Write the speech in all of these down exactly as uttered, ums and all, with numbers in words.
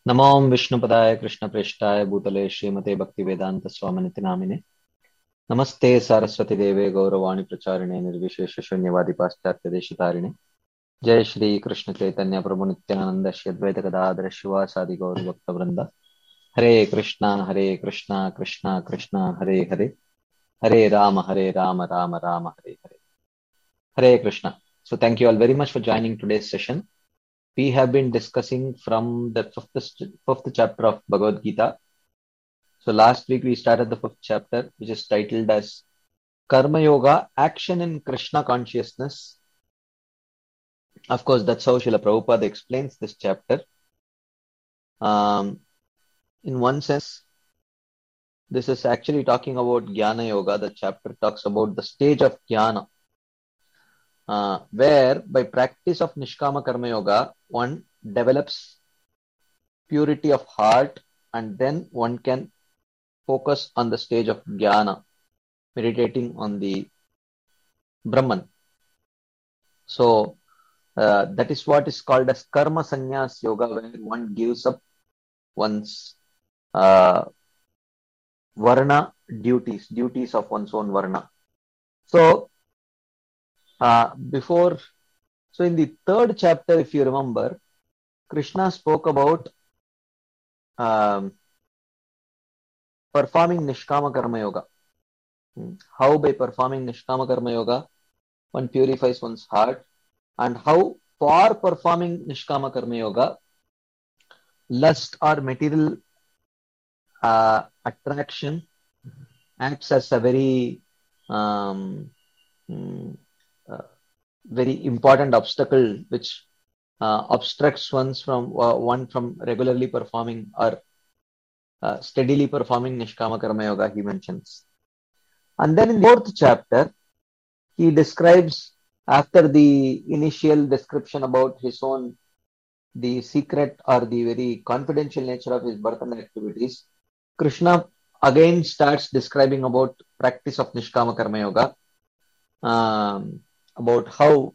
नमो विष्णुपदाय कृष्णप्रेष्ठाय भूतले श्रीमते भक्तिवेदांत स्वामिनिति नामिने नमस्ते सारस्वती देवे गौरवाणी प्रचारिणे निर्विशेष शून्यवादी पाश्चात्य देशतारिणे जय श्री कृष्ण चैतन्य प्रभु नित्यानंद श्री अद्वैत गदाधर शिवासादि गौर भक्त वृंद हरे कृष्णा हरे कृष्णा कृष्णा कृष्णा हरे हरे हरे राम हरे Ram Ram Ram Hare Hare Hare Krishna. So thank you all very much for joining today's session. We have been discussing from the fifth, fifth chapter of Bhagavad Gita. So last week we started the fifth chapter, which is titled as Karma Yoga, Action in Krishna Consciousness. Of course, that's how Srila Prabhupada explains this chapter. Um, in one sense, this is actually talking about Jnana Yoga. The chapter talks about the stage of Jnana, uh, where by practice of Nishkama Karma Yoga, one develops purity of heart, and then one can focus on the stage of Jnana, meditating on the Brahman. So uh, that is what is called as Karma Sannyas Yoga, where one gives up one's uh, Varna duties, duties of one's own Varna. So uh, before, so in the third chapter, if you remember, Krishna spoke about um, performing Nishkama Karma Yoga. How by performing Nishkama Karma Yoga, one purifies one's heart, and how for performing Nishkama Karma Yoga, lust or material uh, attraction acts as a very um, mm, uh, very important obstacle which uh, obstructs one's from uh, one from regularly performing or uh, steadily performing Nishkama Karma Yoga, he mentions. And then in the fourth chapter, he describes, after the initial description about his own, the secret or the very confidential nature of his birth and activities, Krishna again starts describing about practice of Nishkama Karma Yoga, um, about how,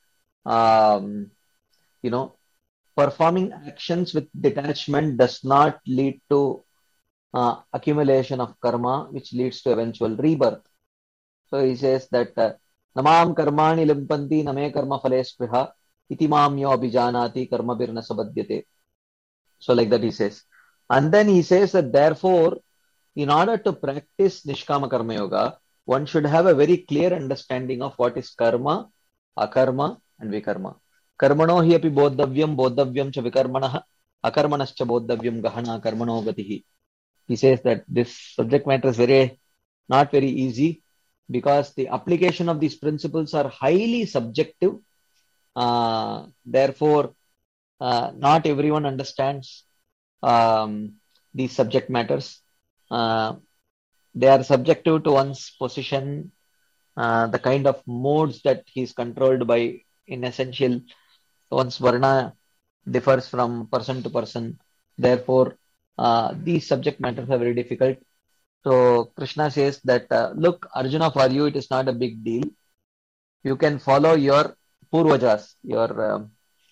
um, you know, performing actions with detachment does not lead to uh, accumulation of karma, which leads to eventual rebirth. So he says that uh, Namam karmani limpanti name karma phale spriha iti mam yo abhijanati karma birna sabadyate. So like that he says. And then he says that therefore, in order to practice Nishkama Karma Yoga, one should have a very clear understanding of what is karma, akarma, and vikarma. Karmano hi api bodhavyam, bodhavyam cha vikarmanah, akarmanascha bodhavyam gahana karmano gatihi. He says that this subject matter is very not very easy because the application of these principles are highly subjective. Uh, therefore, uh, not everyone understands um, these subject matters. Uh, they are subjective to one's position, uh, the kind of modes that he is controlled by. In essential, one's varna differs from person to person. Therefore, uh, these subject matters are very difficult. So Krishna says that, uh, look, Arjuna, for you it is not a big deal. You can follow your purvajas, your um,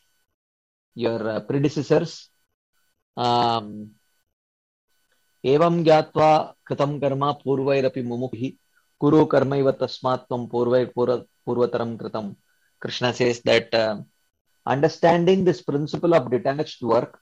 your uh, predecessors. Um, Evam gyatva kritam karma purvairapi mumukhi kuru karmaiva tasmat tvam purvair purvataram kritam. Krishna says that uh, understanding this principle of detached work,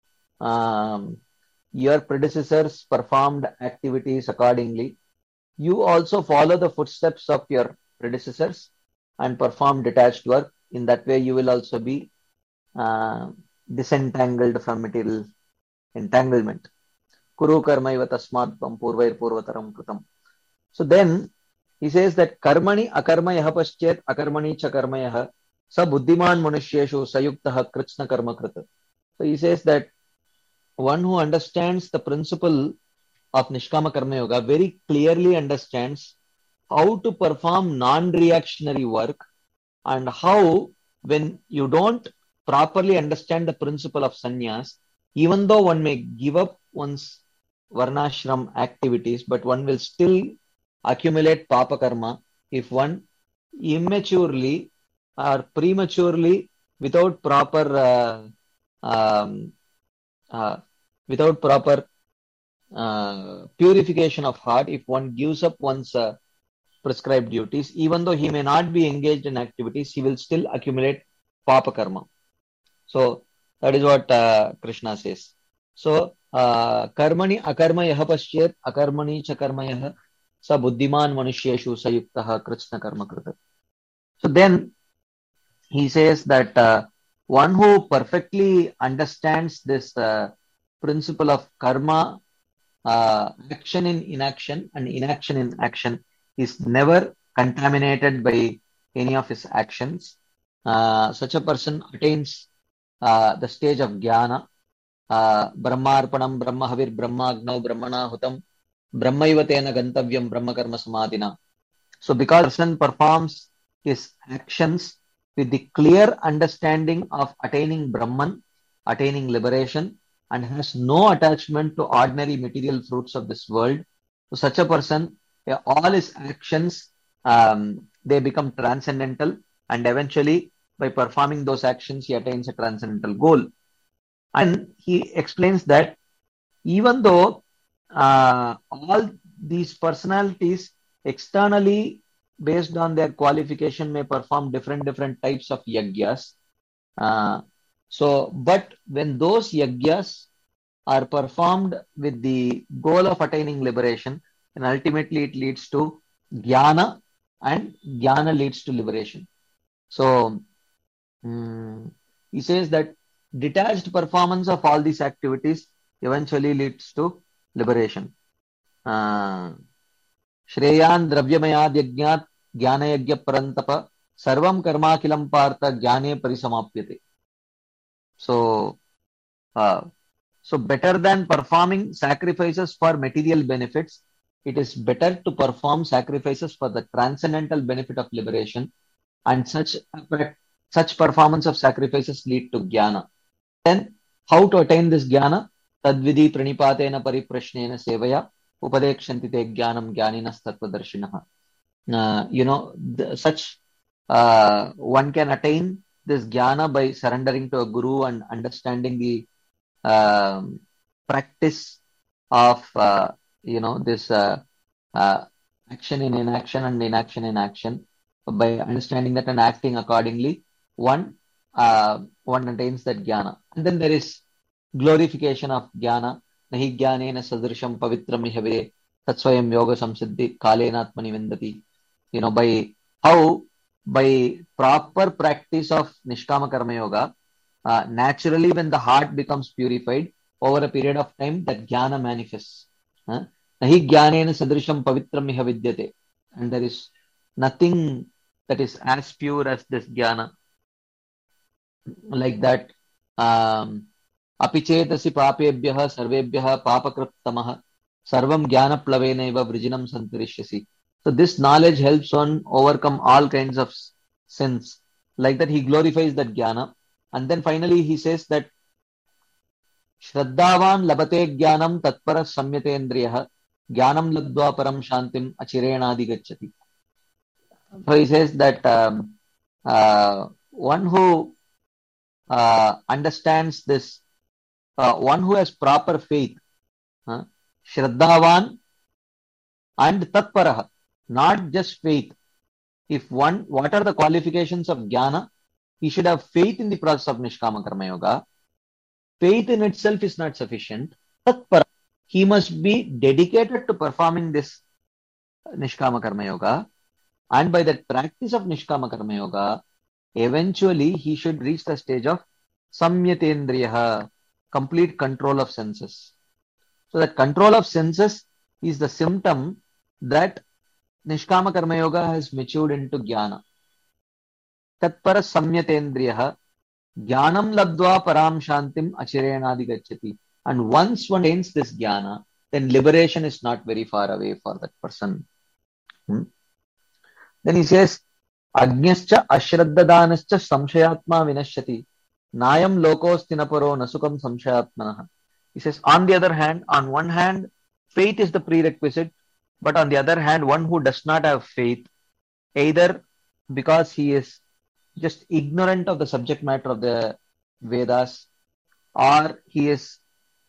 um, your predecessors performed activities accordingly. You also follow the footsteps of your predecessors and perform detached work. In that way, you will also be uh, disentangled from material entanglement. Kuru karmaiva tasmat tvam purvair purvataram kritam. So then he says that karmani akarmayah paschet akarmani cha karmayah sa buddhiman manusyeshu sayuktah krishna karma krita. So he says that one who understands the principle of Nishkama Karma Yoga very clearly understands how to perform non-reactionary work, and how, when you don't properly understand the principle of sannyas, even though one may give up one's varnashram activities, but one will still accumulate papa karma if one immaturely or prematurely, without proper uh, um, uh, without proper uh, purification of heart, if one gives up one's uh, prescribed duties, even though he may not be engaged in activities, he will still accumulate papa karma. So that is what uh, Krishna says. So uh, karmani akarmayah pasyet akarmani cha karmayah sa buddhiman manusyeshu sayuktah krishna karma krita. So then he says that uh, one who perfectly understands this uh, principle of karma, uh, action in inaction and inaction in action, is never contaminated by any of his actions. Uh, such a person attains uh, the stage of jnana. Uh, Brahmarpanam Brahmahavir Brahmagnau Brahmana Hutam Brahmaiva Tena Gantavyam Brahma Karma Samadhina. So because person performs his actions with the clear understanding of attaining Brahman, attaining liberation, and has no attachment to ordinary material fruits of this world, so such a person, yeah, all his actions, um, they become transcendental, and eventually by performing those actions he attains a transcendental goal. And he explains that even though uh, all these personalities externally based on their qualification may perform different different types of yagyas, uh, so but when those yagyas are performed with the goal of attaining liberation, and ultimately it leads to jnana, and jnana leads to liberation. So um, he says that detached performance of all these activities eventually leads to liberation. Uh, Shreyan Dravyamayad Yagnat Jnana Yagya Parantapa Sarvam Karmakilam Partha Jnane Parisamapyate. So, uh, so better than performing sacrifices for material benefits, it is better to perform sacrifices for the transcendental benefit of liberation, and such such performance of sacrifices lead to jnana. Then, how to attain this jnana? Tadvidi pranipatena pariprashnena sevaya upadekshanti te jnanam jnaninas tattvadarshinaha. Uh, you know, the, such uh, one can attain this jnana by surrendering to a guru and understanding the uh, practice of uh, you know this uh, uh, action in inaction and inaction in action. By understanding that and acting accordingly, one uh, one attains that jnana. And then there is glorification of jnana. Nahi jnanena sadrisham pavitram ihave tatsvayam yoga samsiddhi kalenatmani vindati. You know, by how by proper practice of nishkama karma yoga, uh, naturally when the heart becomes purified over a period of time, that jnana manifests. Uh, Nahi jnanena sadrisham pavitram iha vidyate. And there is nothing that is as pure as this jnana. Like that, um, apichetasi papebhyah sarvebhyah papakritamah sarvam jnana plavenaiva vrijinam santarishyasi. So this knowledge helps one overcome all kinds of sins. Like that, he glorifies that jnana. And then finally he says that Shraddhavan labate jnanam tatpara samyatendriyah jnanam labdva param shantim achirenadi gacchati. So he says that um, uh, one who uh, understands this, uh, one who has proper faith, uh, Shraddhavan and Tatparaha, not just faith. If one, what are the qualifications of jnana? He should have faith in the process of Nishkama Karma Yoga. Faith in itself is not sufficient. Tatpara, he must be dedicated to performing this Nishkama Karma Yoga. And by the practice of Nishkama Karma Yoga, eventually he should reach the stage of Samyatendriyaha, complete control of senses. So that control of senses is the symptom that Nishkama Karma Yoga has matured into jnana. Tatpara Samyatendriyaha jnanam labdva param shantim achirenadi gacchati. And once one attains this jnana, then liberation is not very far away for that person. Hmm? Then he says, Agnyascha ashraddhadanascha samshayatma vinashyati. Nayam lokostinaparo nasukam samshayatmanaha. He says, on the other hand, on one hand, faith is the prerequisite, but on the other hand, one who does not have faith, either because he is just ignorant of the subject matter of the Vedas, or he is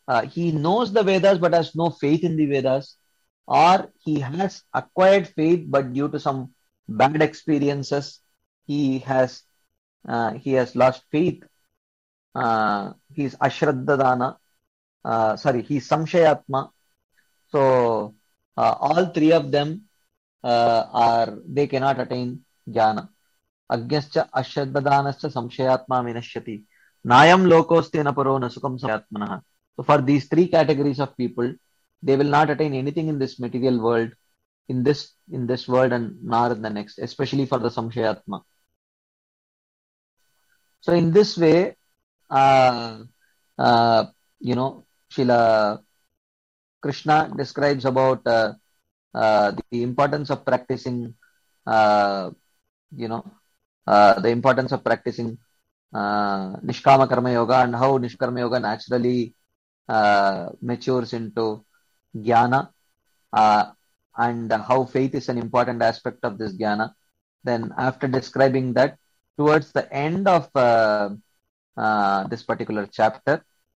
uh, he knows the Vedas but has no faith in the Vedas, or he has acquired faith but due to some bad experiences he has uh, he has lost faith. Uh, he's Ashraddadana. Uh, sorry, he's Samshayatma. So uh, all three of them uh, are they cannot attain jnana. Agyascha Ashraddadaanascha Samshayatma Vinashyati. Nayam Lokoste Naparo Nasukam Samshayatmanaha. So for these three categories of people, they will not attain anything in this material world, in this in this world and nor in the next, especially for the Samshayatma. So in this way, uh, uh, you know, Srila Krishna describes about uh, uh, the importance of practicing, uh, you know, uh, the importance of practicing uh, Nishkama Karma Yoga and how Nishkarma Yoga naturally uh, matures into Jnana, uh, and how faith is an important aspect of this Jnana. Then after describing that, towards the end of uh, uh, this particular chapter,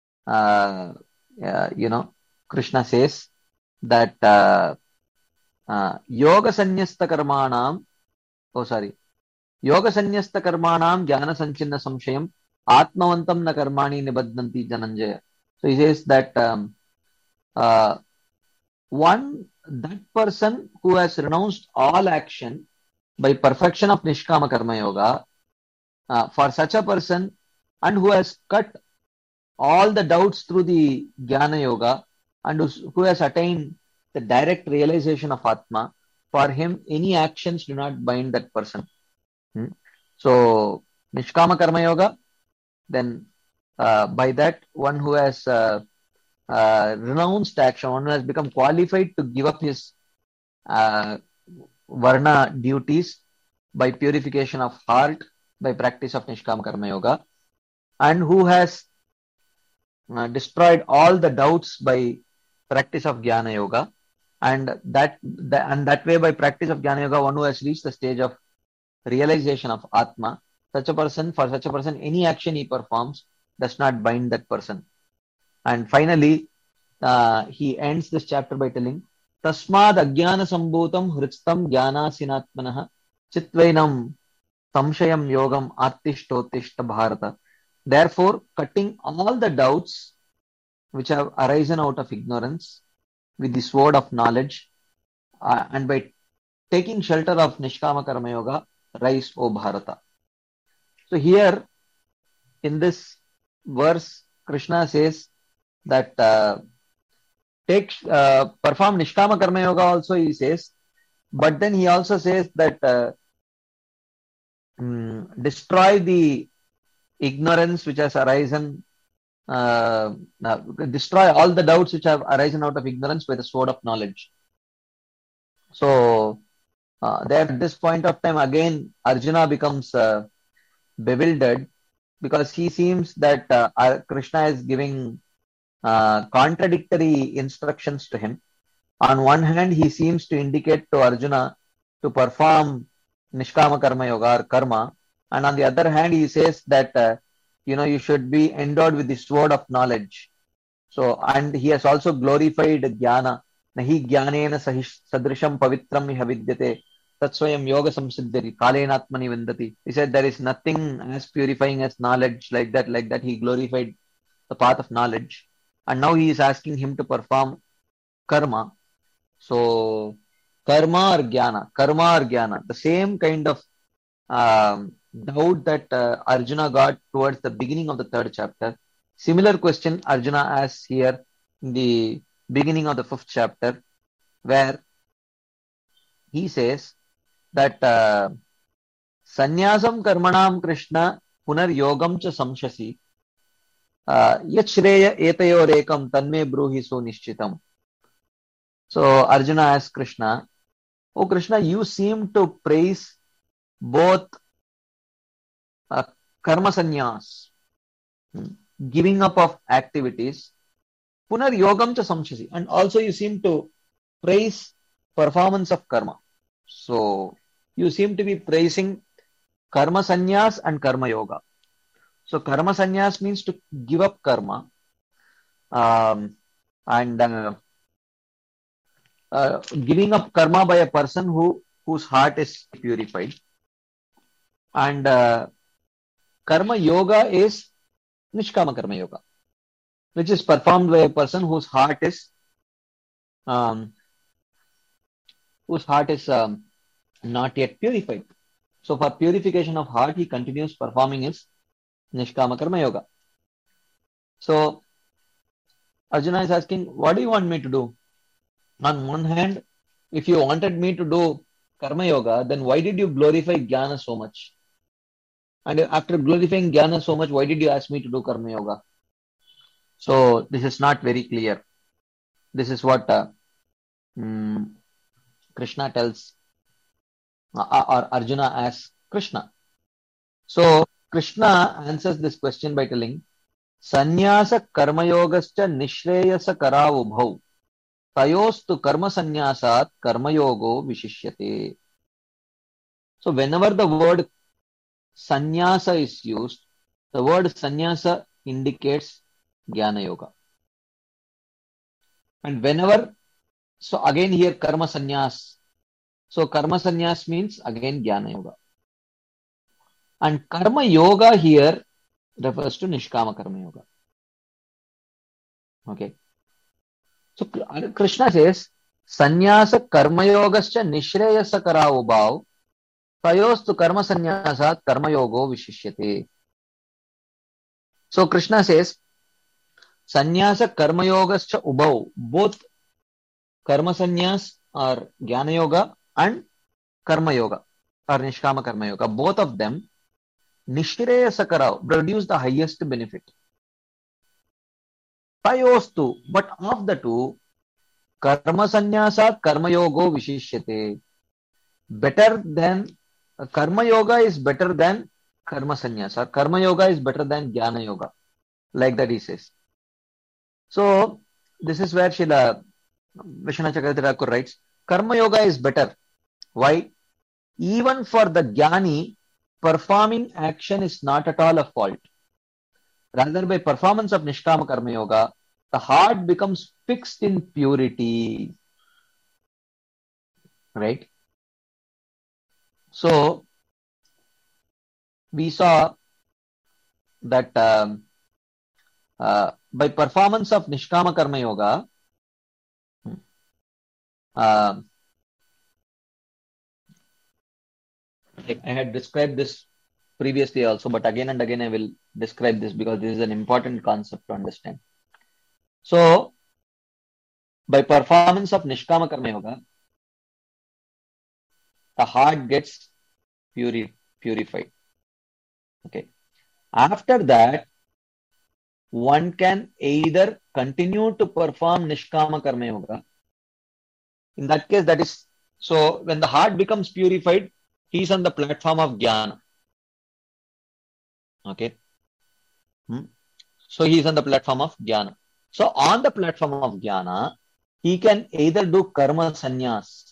uh, uh, you know, Krishna says that uh, uh, Yoga Sanyasta Karmanam, oh sorry, Yoga Sanyasta Karmanam Jnana Sanchinna Samshayam Atmavantam Na Karmani Nibadnanti Jananjaya. So he says that um, uh, one, that person who has renounced all action by perfection of Nishkama Karma Yoga, uh, for such a person, and who has cut all the doubts through the Jnana Yoga, and who has attained the direct realization of Atma, for him any actions do not bind that person. Hmm? So Nishkama Karma Yoga, then uh, by that one who has uh, uh, renounced action, one who has become qualified to give up his uh, Varna duties by purification of heart, by practice of Nishkama Karma Yoga, and who has uh, destroyed all the doubts by practice of Jnana Yoga, and that, that and that way by practice of Jnana Yoga, one who has reached the stage of realization of Atma, such a person, for such a person, any action he performs does not bind that person. And finally, uh, he ends this chapter by telling, Tasmad Ajnana Sambhutam Hritstam Jnana Sinatmanaha Chitvainam Samshayam Yogam Attishtottishta Bharata. Therefore, cutting all the doubts which have arisen out of ignorance with the sword of knowledge, uh, and by taking shelter of Nishkama Karma Yoga, rise, O Bharata. So here, in this verse, Krishna says that uh, take uh, perform Nishkama Karma Yoga also, he says, but then he also says that uh, um, destroy the ignorance which has arisen, uh, uh, destroy all the doubts which have arisen out of ignorance by the sword of knowledge. So uh, there at this point of time, again, Arjuna becomes uh, bewildered, because he seems that uh, Krishna is giving uh, contradictory instructions to him. On one hand, he seems to indicate to Arjuna to perform Nishkama Karma Yoga or Karma, and on the other hand, he says that uh, you know you should be endowed with the sword of knowledge. So, and he has also glorified Jnana. Nahi Jnanena sadrisham pavitram iha vidyate tatsvayam yoga samsiddhari kalenatmani vindati. He said there is nothing as purifying as knowledge, like that, like that. He glorified the path of knowledge. And now he is asking him to perform karma. So, karma or jnana, karma or jnana, the same kind of um, doubt that uh, Arjuna got towards the beginning of the third chapter. Similar question Arjuna asks here in the beginning of the fifth chapter, where he says that uh, Sanyasam karmanam Krishna punar yogam cha samshasi yat shreya etayor ekam tanme bruhi so nishchitam. So Arjuna asks Krishna, "Oh Krishna, you seem to praise both uh, karma sannyas, giving up of activities, punar yogam cha samshasi, and also you seem to praise performance of karma. So you seem to be praising karma sannyas and karma yoga. So karma sannyas means to give up karma, um, and uh, uh, giving up karma by a person who whose heart is purified. And uh, karma yoga is nishkama karma yoga, which is performed by a person whose heart is um, whose heart is um, not yet purified. So for purification of heart, he continues performing his nishkama karma yoga. So Arjuna is asking, what do you want me to do? On one hand, if you wanted me to do karma yoga, then why did you glorify jnana so much? And after glorifying jnana so much, why did you ask me to do karma yoga? So this is not very clear. This is what uh, mm, Krishna tells, uh, or Arjuna asks Krishna. So Krishna answers this question by telling, Sanyasa karmayogascha nishreyasa karavubhau tayostu karma sanyasat karmayogo vishishyate. So whenever the word sannyasa is used, the word sannyasa indicates jnana yoga. And whenever, so again here karma sannyas. So karma sannyas means again jnana yoga. And karma yoga here refers to nishkama karma yoga. Okay. So Krishna says, Sanyasa karma yogascha nishreyasa karavubhav tayostu karma sanyasat karma yogo vishishyate. So Krishna says, Sanyasa karma yogascha ubhav, both karma sanyas or jnana yoga and karma yoga or nishkama karma yoga, both of them nishreyasa karav, produce the highest benefit. Tayostu, but of the two, karma sanyasat karma yogo vishishyate. Better than uh, karma yoga is better than karma sanyasa. Karma yoga is better than jnana yoga. Like that he says. So this is where Srila Vishwanath Chakravarti Thakur writes, karma yoga is better. Why? Even for the jnani, performing action is not at all a fault. Rather, by performance of nishkama karma yoga, the heart becomes fixed in purity. Right? So, we saw that um, uh, by performance of nishkama karma yoga, uh, I had described this previously also, but again and again I will describe this because this is an important concept to understand. So, by performance of nishkama karma yoga, the heart gets puri purified. Okay. After that, one can either continue to perform nishkama karma yoga. In that case, that is, so when the heart becomes purified, he is on the platform of jnana. Okay. Hmm. So he is on the platform of jnana. So on the platform of jnana, he can either do karma sannyas,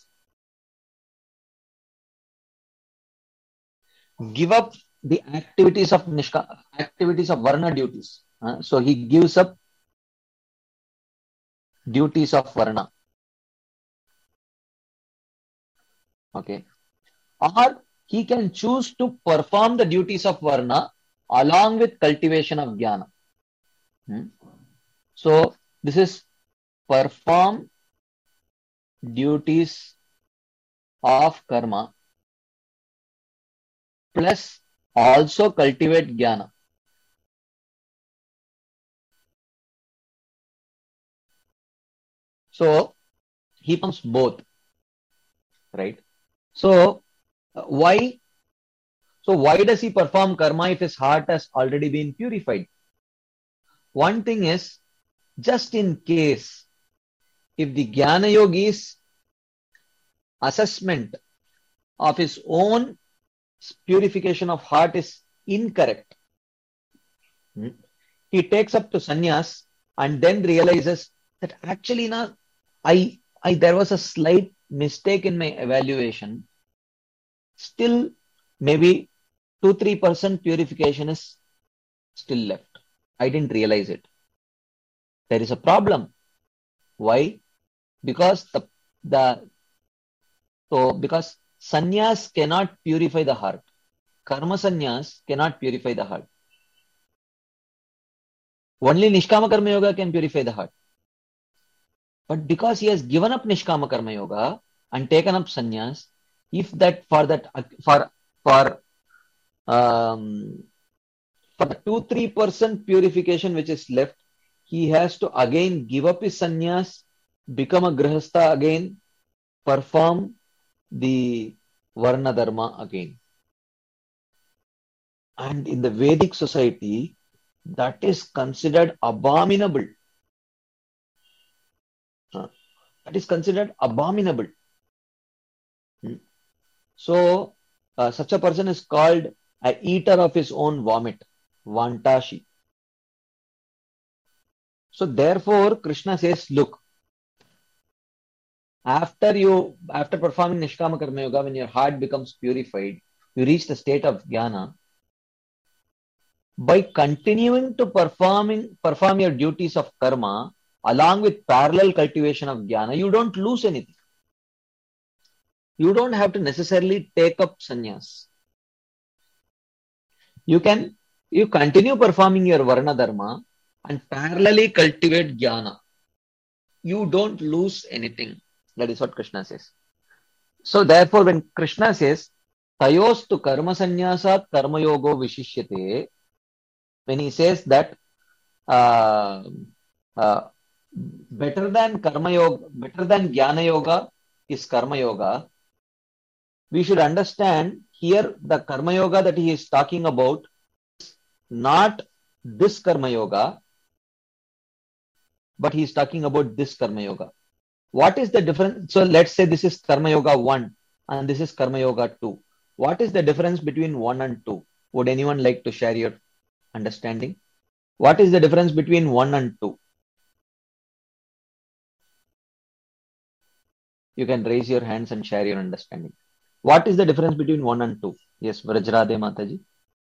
give up the activities of nishka, activities of varna duties. Uh, so he gives up duties of varna. Okay. Or he can choose to perform the duties of varna along with cultivation of jnana. Hmm. So this is perform duties of karma plus also cultivate jnana. So he performs both, right? So uh, why? So why does he perform karma if his heart has already been purified? One thing is, just in case, if the Jnana Yogi's assessment of his own purification of heart is incorrect, he takes up to sannyas and then realizes that actually na, I, I, there was a slight mistake in my evaluation. Still, maybe two to three percent purification is still left. I didn't realize it. There is a problem. Why? Because the the so because sannyas cannot purify the heart. Karma sannyas cannot purify the heart. Only Nishkama Karma Yoga can purify the heart. But because he has given up Nishkama Karma Yoga and taken up sannyas, if that for that for for um, for the two three percent purification which is left, he has to again give up his sannyas, become a grihastha again, perform the varna dharma again. And in the Vedic society, that is considered abominable. Uh, that is considered abominable. Hmm. So, uh, such a person is called a eater of his own vomit, Vantashi. So, therefore, Krishna says, look, after you, after performing Nishkama Karma Yoga, when your heart becomes purified, you reach the state of jnana. By continuing to performing perform your duties of karma along with parallel cultivation of jnana, you don't lose anything. You don't have to necessarily take up sannyas. You can you continue performing your varna dharma and parallelly cultivate jnana. You don't lose anything. That is what Krishna says. So therefore, when Krishna says tayostu karma sannyasat karma yogo vishishyate, when he says that uh, uh, better than karma yoga, better than jnana yoga is karma yoga, we should understand here the karma yoga that he is talking about, not this karma yoga, but he is talking about this karma yoga. What is the difference? So let's say this is karma yoga one and this is karma yoga two. What is the difference between one and two? Would anyone like to share your understanding? What is the difference between one and two? You can raise your hands and share your understanding. What is the difference between one and two? Yes, Vrajrade Mataji.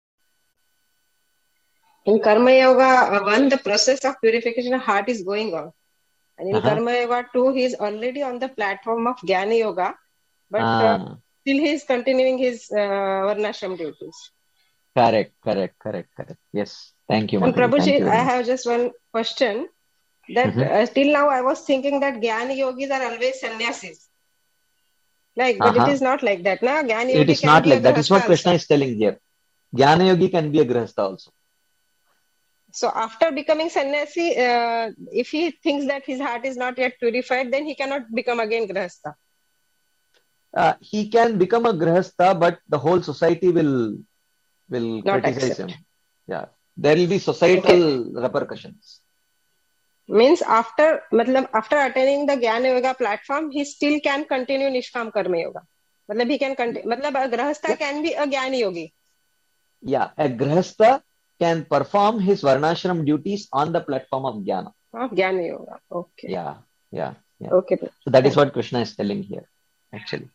In Karma Yoga one, the process of purification of heart is going on. And in uh-huh. Karma Yoga two, he is already on the platform of Jnana Yoga, but ah. uh, still he is continuing his uh, Varnashram duties. Correct, correct, correct, correct. Yes. Thank you, And Mataji. Prabhuji, you I have just one question. That mm-hmm. uh, till now I was thinking that Jnana Yogis are always sannyasis. Like, but uh-huh. it is not like that. Na? Jnana Yogi it is can not be like a that. Is what also. Krishna is telling here. Jnana Yogi can be a grihastha also. So after becoming sannyasi, uh, if he thinks that his heart is not yet purified, then he cannot become again grihastha. Uh, he can become a grihastha, but the whole society will will not criticize accept. him. Yeah, there will be societal okay. repercussions. Means after, matlab, after attaining the Jnana Yoga platform, he still can continue Nishkam Karma Yoga. Matlab, he can continue. Matlab, a grihastha yeah. can be a Jnana Yogi. Yeah, a grihastha can perform his varnashram duties on the platform of jnana. Of Jnana Yoga. Okay. Yeah, yeah, yeah. Okay. So that is what Krishna is telling here, actually.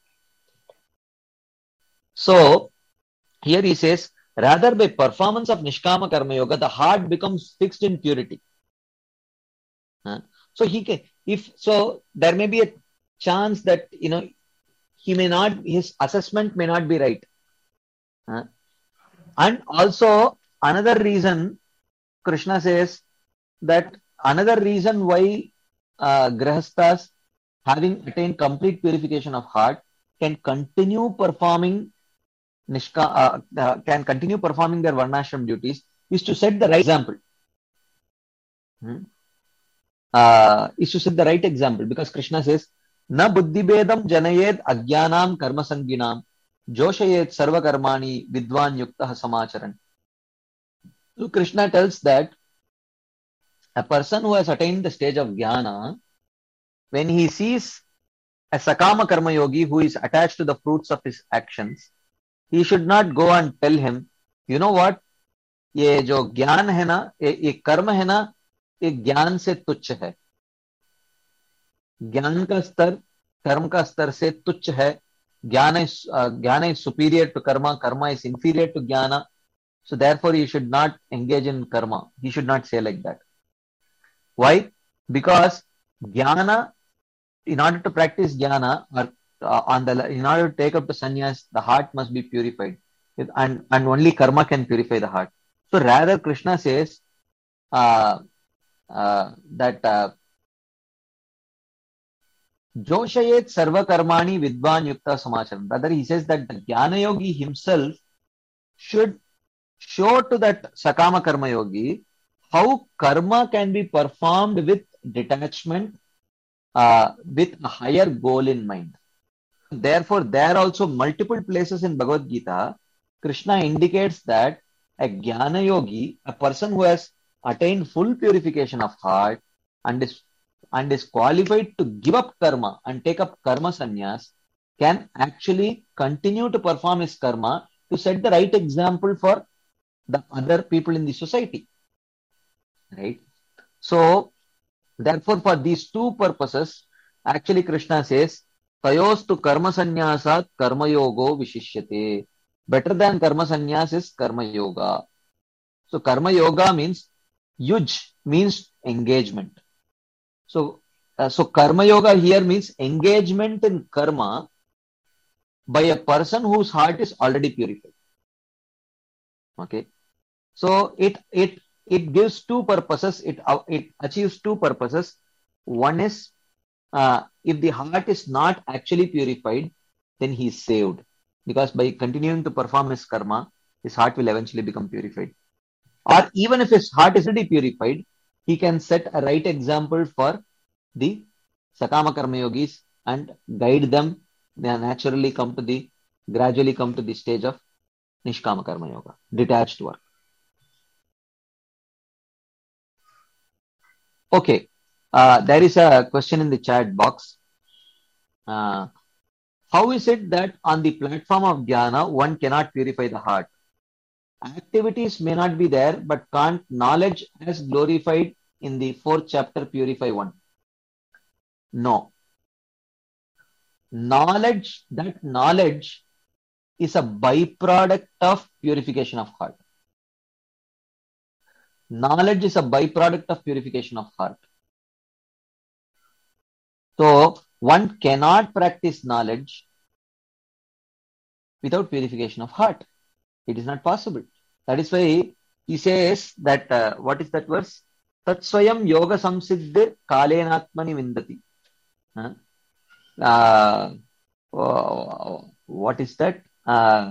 So here he says, rather by performance of Nishkama Karma Yoga, the heart becomes fixed in purity. Huh? So he can, if so, there may be a chance that you know he may not, his assessment may not be right. Huh? And also another reason, Krishna says that another reason why uh, grihasthas having attained complete purification of heart can continue performing nishka, uh, uh, can continue performing their varnashram duties is to set the right example. Hmm? Uh, is to set the right example, because Krishna says, "Na buddhibedam janayed ajnanam karma sanginam joshayed sarva karmani vidwan yuktah samacharan." So Krishna tells that a person who has attained the stage of jnana, when he sees a sakama karma yogi who is attached to the fruits of his actions, he should not go and tell him, you know what, ये जो ज्ञान है ना, ये कर्म है ना, ये ज्ञान से तुच्छ है. ज्ञान का स्तर कर्म का स्तर से तुच्छ है. ज्ञान is uh, ज्ञान is superior to karma, karma is inferior to jnana. So therefore, you should not engage in karma. He should not say like that. Why? Because jnana, in order to practice jnana, or uh, on the in order to take up the sannyas, the heart must be purified, and and only karma can purify the heart. So rather, Krishna says uh, uh, that uh, Joshayet sarva karmani vidvan yukta samacharam. Rather, he says that the jnana yogi himself should show to that sakama karma yogi how karma can be performed with detachment, uh, with a higher goal in mind. Therefore, there are also multiple places in Bhagavad Gita, Krishna indicates that a jnana yogi, a person who has attained full purification of heart and is and is qualified to give up karma and take up karma sannyas, can actually continue to perform his karma to set the right example for the other people in the society. Right? So, therefore, for these two purposes, actually Krishna says, Tayostu karma sannyasat karma yogo vishishyate. Better than karma sannyas is karma yoga. So, karma yoga means yuj, means engagement. So, uh, so karma yoga here means engagement in karma by a person whose heart is already purified. Okay. So, it, it, it gives two purposes. It, uh, it achieves two purposes. One is, uh, if the heart is not actually purified, then he is saved. Because by continuing to perform his karma, his heart will eventually become purified. Or even if his heart is already purified, he can set a right example for the sakama karma yogis and guide them. They naturally come to the, gradually come to the stage of nishkama karma yoga, detached work. Okay, uh, there is a question in the chat box. Uh, how is it that on the platform of jnana, one cannot purify the heart? Activities may not be there, but can't knowledge as glorified in the fourth chapter purify one? No. Knowledge, that knowledge is a byproduct of purification of heart. Knowledge is a byproduct of purification of heart. So, one cannot practice knowledge without purification of heart. It is not possible. That is why he says that, uh, what is that verse? Tat swayam yoga samsiddhir kalenatmani vindati. Huh? Uh, what is that? Uh,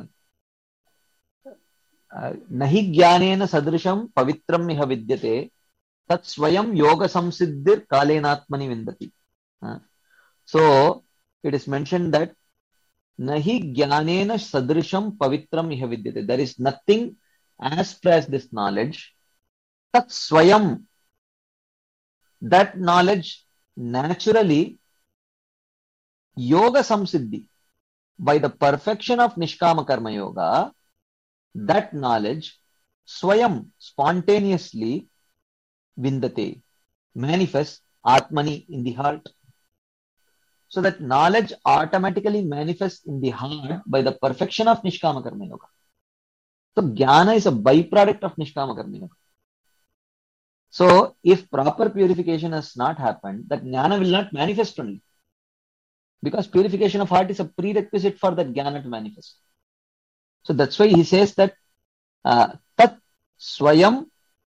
Nahi jnanena sadrisham pavitram iha vidyate tat swayam yoga samsiddhir kalenatmani vindati. Uh, so, it is mentioned that Nahi jnanena sadrisham pavitram iha vidyate. There is nothing as far as this knowledge. Tat swayam. That knowledge naturally yoga samsiddhi. By the perfection of nishkama karma yoga, that knowledge swayam, spontaneously vindate, manifests atmani in the heart. So that knowledge automatically manifests in the heart by the perfection of nishkama karma yoga. So jnana is a byproduct of nishkama karma yoga. So if proper purification has not happened, that jnana will not manifest only. Because purification of heart is a prerequisite for that jnana to manifest. So that's why he says that uh, tat swayam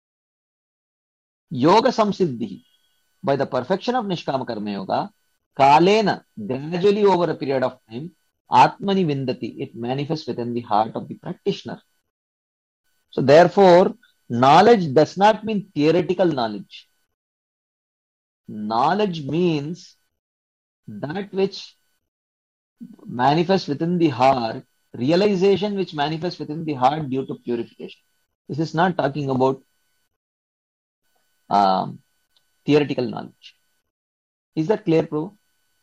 yoga samsiddhi, by the perfection of nishkama karma yoga, kalena, gradually over a period of time, atmani vindati, it manifests within the heart of the practitioner. So therefore, knowledge does not mean theoretical knowledge. Knowledge means that which manifests within the heart, realization which manifests within the heart due to purification. This is not talking about um, theoretical knowledge. Is that clear, Prabhu?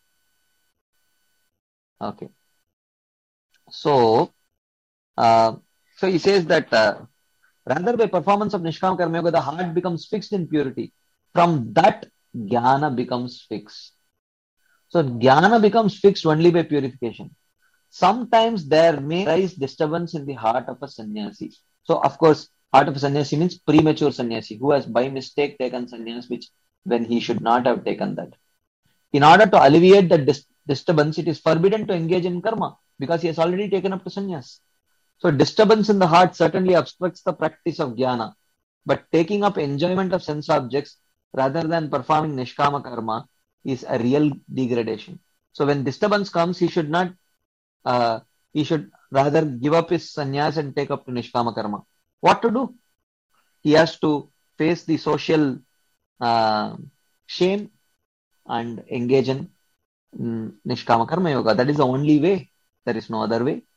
Okay. So, uh, so he says that uh, rather by performance of Nishkama Karma Yoga, the heart becomes fixed in purity. From that, jnana becomes fixed. So, jnana becomes fixed only by purification. Sometimes there may arise disturbance in the heart of a sannyasi. So, of course, heart of a sannyasi means premature sannyasi who has by mistake taken sannyas which when he should not have taken that. In order to alleviate the dis- disturbance, it is forbidden to engage in karma because he has already taken up to sannyas. So disturbance in the heart certainly obstructs the practice of jnana, but taking up enjoyment of sense objects rather than performing nishkama karma is a real degradation. So when disturbance comes, he should not, uh, he should rather give up his sannyas and take up to nishkama karma. What to do? He has to face the social uh, shame and engage in mm, nishkama karma yoga. That is the only way. There is no other way.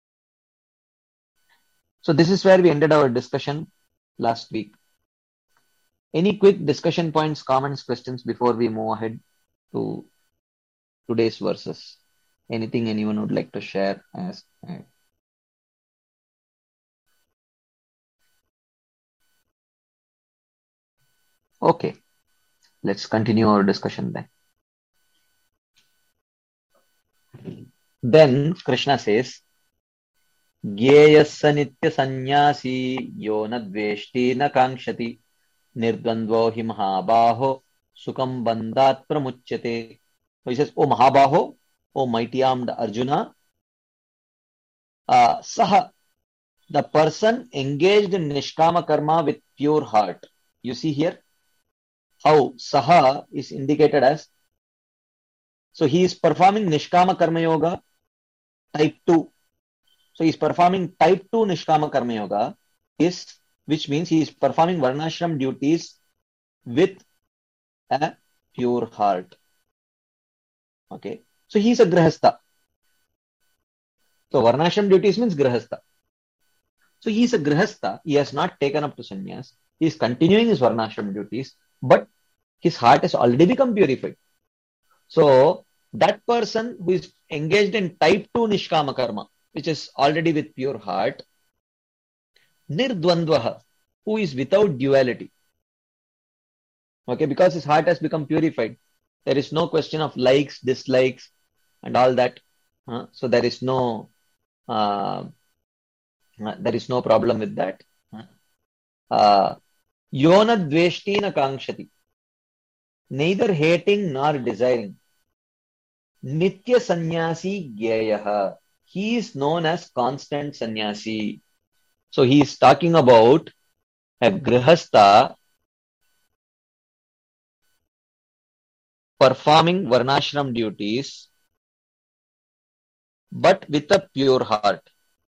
So this is where we ended our discussion last week. Any quick discussion points, comments, questions before we move ahead to today's verses? Anything anyone would like to share? As okay, let's continue our discussion then. Then Krishna says, Gyeyassa nitya sannyasi yo na dveshti na kankshati nirdvandvo hi mahabaho sukam bandhat pramuchyate. So he says, O Mahabaho, O mighty armed Arjuna, uh, Saha, the person engaged in nishkama karma with pure heart. You see here how Saha is indicated as. So he is performing nishkama karma yoga type two. So he is performing type two nishkama karma yoga, is which means he is performing varnashram duties with a pure heart. Okay. So he is a grihastha. So varnashram duties means grihastha. So he is a grihastha. He has not taken up to sannyas. He is continuing his varnashram duties, but his heart has already become purified. So that person who is engaged in type two nishkama karma, which is already with pure heart, nirdvandvaha, who is without duality. Okay, because his heart has become purified. There is no question of likes, dislikes, and all that. Uh, so there is no uh, uh, there is no problem with that. Uh, Yona dveshti na kankshati, neither hating nor desiring. Nitya sannyasi gyayaha, he is known as constant sannyasi. So he is talking about a grihastha performing varnashram duties, but with a pure heart.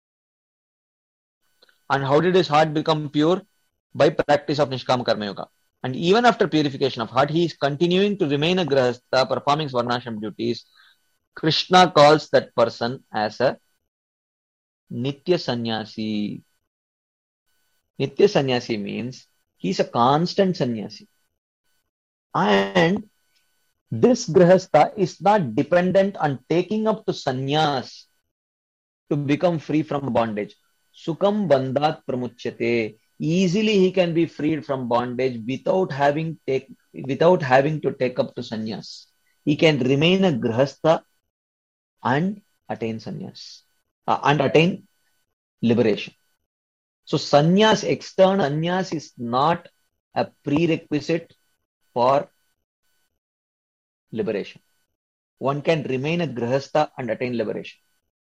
And how did his heart become pure? By practice of nishkama karma yoga. And even after purification of heart, he is continuing to remain a grihastha performing varnashram duties. Krishna calls that person as a nitya sannyasi. Nitya sannyasi means he is a constant sannyasi. And this grihastha is not dependent on taking up to sannyas to become free from bondage. Sukam bandhat pramuchyate. Easily he can be freed from bondage without having take without having to take up to sannyas. He can remain a grihastha and attain sannyas uh, and attain liberation. So sannyas, external sannyas is not a prerequisite for liberation. One can remain a grihastha and attain liberation.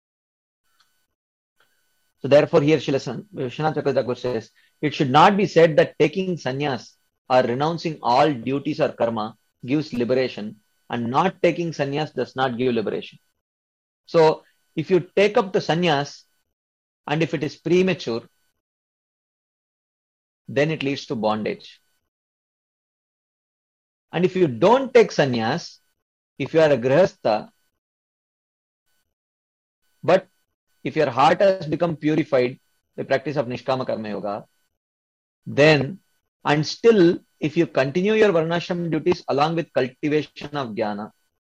So therefore here Srila Vishwanath Chakravarti Thakur says, it should not be said that taking sannyas or renouncing all duties or karma gives liberation, and not taking sannyas does not give liberation. So if you take up the sannyas and if it is premature, then it leads to bondage. And if you don't take sannyas, if you are a grihastha, but if your heart has become purified by practice of nishkama karma yoga, then, and still, if you continue your varnashram duties along with cultivation of jnana,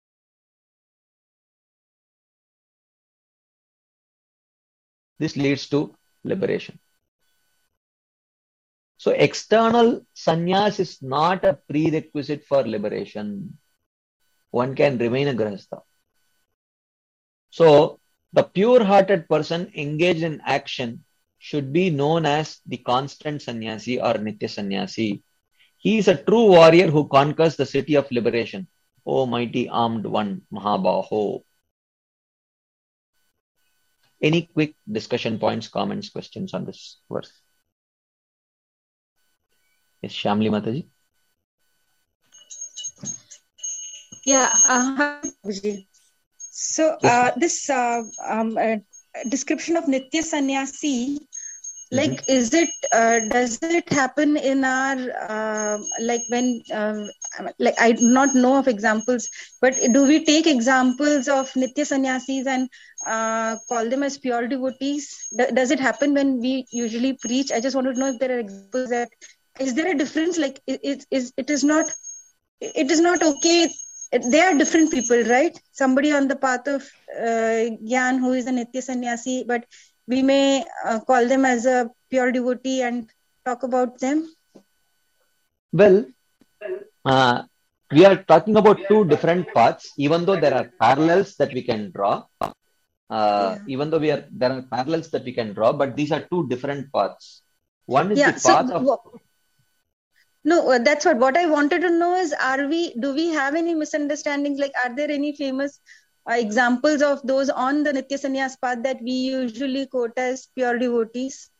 this leads to liberation. So external sannyas is not a prerequisite for liberation. One can remain a grihastha. So the pure-hearted person engaged in action should be known as the constant sannyasi or nitya sannyasi. He is a true warrior who conquers the city of liberation. O mighty armed one, Mahabaho. Any quick discussion points, comments, questions on this verse? Yes, Shamli Mataji. Yeah, uh, so Yes, uh, ma'am. this uh, um, uh, description of Nitya Sannyasi, like, Mhm. is it, uh, does it happen in our, uh, like when, uh, like, I do not know of examples, but do we take examples of Nitya Sannyasis and uh, call them as pure devotees? D- does it happen when we usually preach? I just want to know if there are examples that, is there a difference? Like, it, it, is, it is not, it is not okay. They are different people, right? Somebody on the path of uh, Gyan who is a Nitya Sannyasi, but we may uh, call them as a pure devotee and talk about them. Well, uh, we are talking about two different paths, even though there are parallels that we can draw. Uh, Yeah. even though we are there are parallels that we can draw, but these are two different paths. One is Yeah. the So, path of wha- no, uh, that's what. What I wanted to know is, are we? Do we have any misunderstandings? Like, are there any famous uh, examples of those on the Nitya Sannyas path that we usually quote as pure devotees?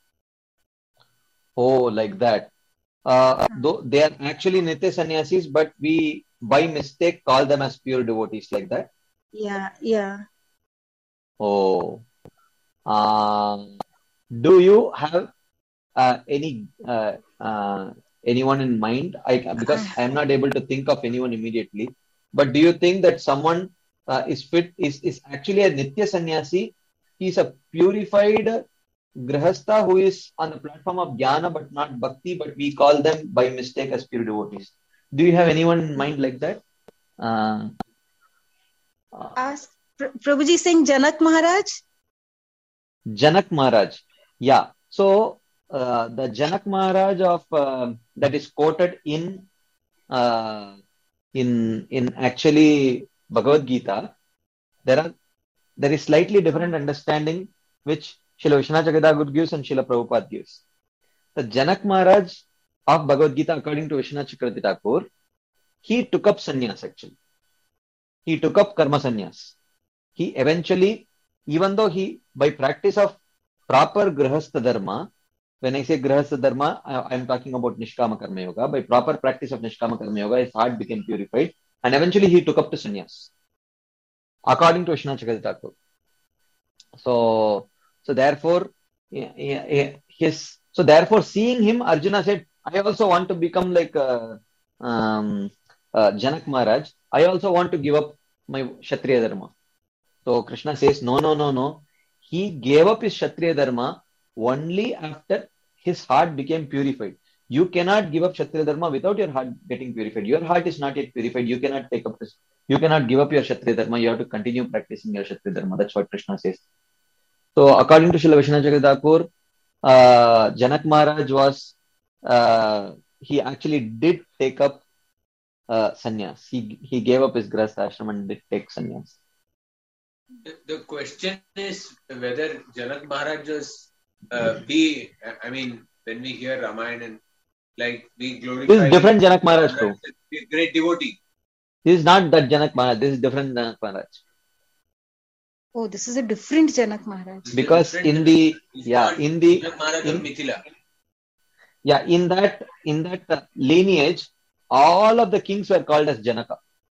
oh, like that. Uh, though they are actually Nitya Sannyasis, but we by mistake call them as pure devotees, like that. Yeah. Yeah. Oh, um, do you have uh, any uh, uh, anyone in mind? I because I am not able to think of anyone immediately. But do you think that someone uh, is fit is is actually a Nitya Sannyasi? He is a purified Grihastha who is on the platform of Jnana but not Bhakti, but we call them by mistake as pure devotees. Do you have anyone in mind like that? Uh, uh, Ask Pr- Prabhuji Singh Janak Maharaj. Janak Maharaj. Yeah. So uh, the Janak Maharaj of uh, that is quoted in uh, in in actually Bhagavad Gita, there are there is slightly different understanding which Srila Vishwanath Chakravarti gives and Srila Prabhupada gives. The Janak Maharaj of Bhagavad Gita, according to Vishwanath Chakravarti Thakur, he took up sannyas actually. He took up karma sannyas. He eventually, even though he, by practice of proper grihastha dharma, when I say grihastha dharma, I am talking about Nishkama Karma Yoga. By proper practice of Nishkama Karma Yoga, his heart became purified and eventually he took up to sannyas, according to Vishwanath Chakravarti Thakur. So, so therefore, yeah, yeah, yeah, his, so therefore, seeing him, Arjuna said, I also want to become like uh, um, uh, Janak Maharaj. I also want to give up my Kshatriya Dharma. So Krishna says, no, no, no, no. He gave up his Kshatriya Dharma only after his heart became purified. You cannot give up Kshatriya Dharma without your heart getting purified. Your heart is not yet purified. You cannot take up this. You cannot give up your Kshatriya Dharma. You have to continue practicing your Kshatriya Dharma. That's what Krishna says. So according to Srila Vishwanath Chakravarti Thakur, uh, Janak Maharaj was, uh, he actually did take up uh, sannyas. He, he gave up his grahastha ashram and did take sannyas. The, the question is whether Janak Maharaj was uh, be, I mean, when we hear Ramayana and like we glorify. This is different Janak Maharaj too. A great devotee. This is not that Janak Maharaj. This is different Janak Maharaj. Oh, this is a different Janak Maharaj. Because in the yeah in the Janak Maharaj in, of Mithila. Yeah, in that in that uh, lineage, all of the kings were called as Janaka.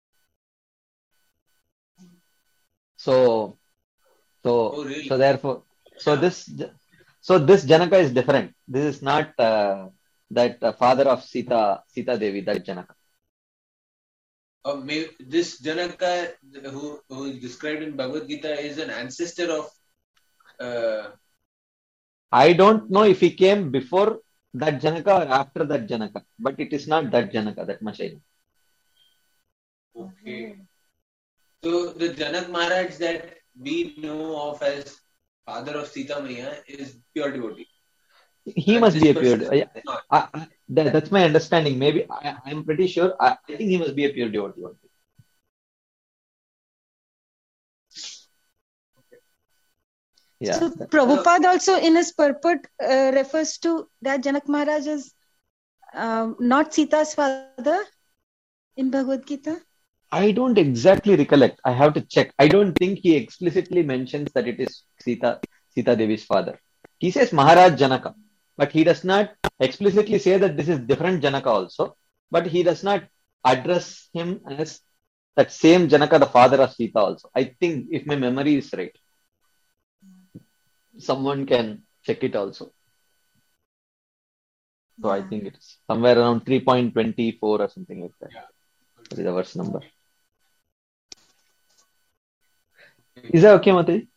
So, so, Oh, really? so therefore, so yeah. this, so this Janaka is different. This is not uh, that uh, father of Sita, Sita Devi, that Janaka. Uh, may, this Janaka, who, who is described in Bhagavad Gita, is an ancestor of. Uh, I don't know if he came before that Janaka or after that Janaka, but it is not that Janaka. That much I know. Okay. So the Janak Maharaj that we know of as father of Sita Maiya is pure devotee. He and must be a pure devotee. I, I, that, that's my understanding. Maybe I, I'm pretty sure. I, I think he must be a pure devotee. Yeah. So Prabhupada also in his purport uh, refers to that Janak Maharaj as uh, not Sita's father in Bhagavad Gita? I don't exactly recollect. I have to check. I don't think he explicitly mentions that it is Sita, Sita Devi's father. He says Maharaj Janaka, but he does not explicitly say that this is different Janaka also. But he does not address him as that same Janaka, the father of Sita also. I think, if my memory is right, someone can check it also. So I think it's somewhere around three point two four or something like that. That is the verse number. Is that okay, Mataji?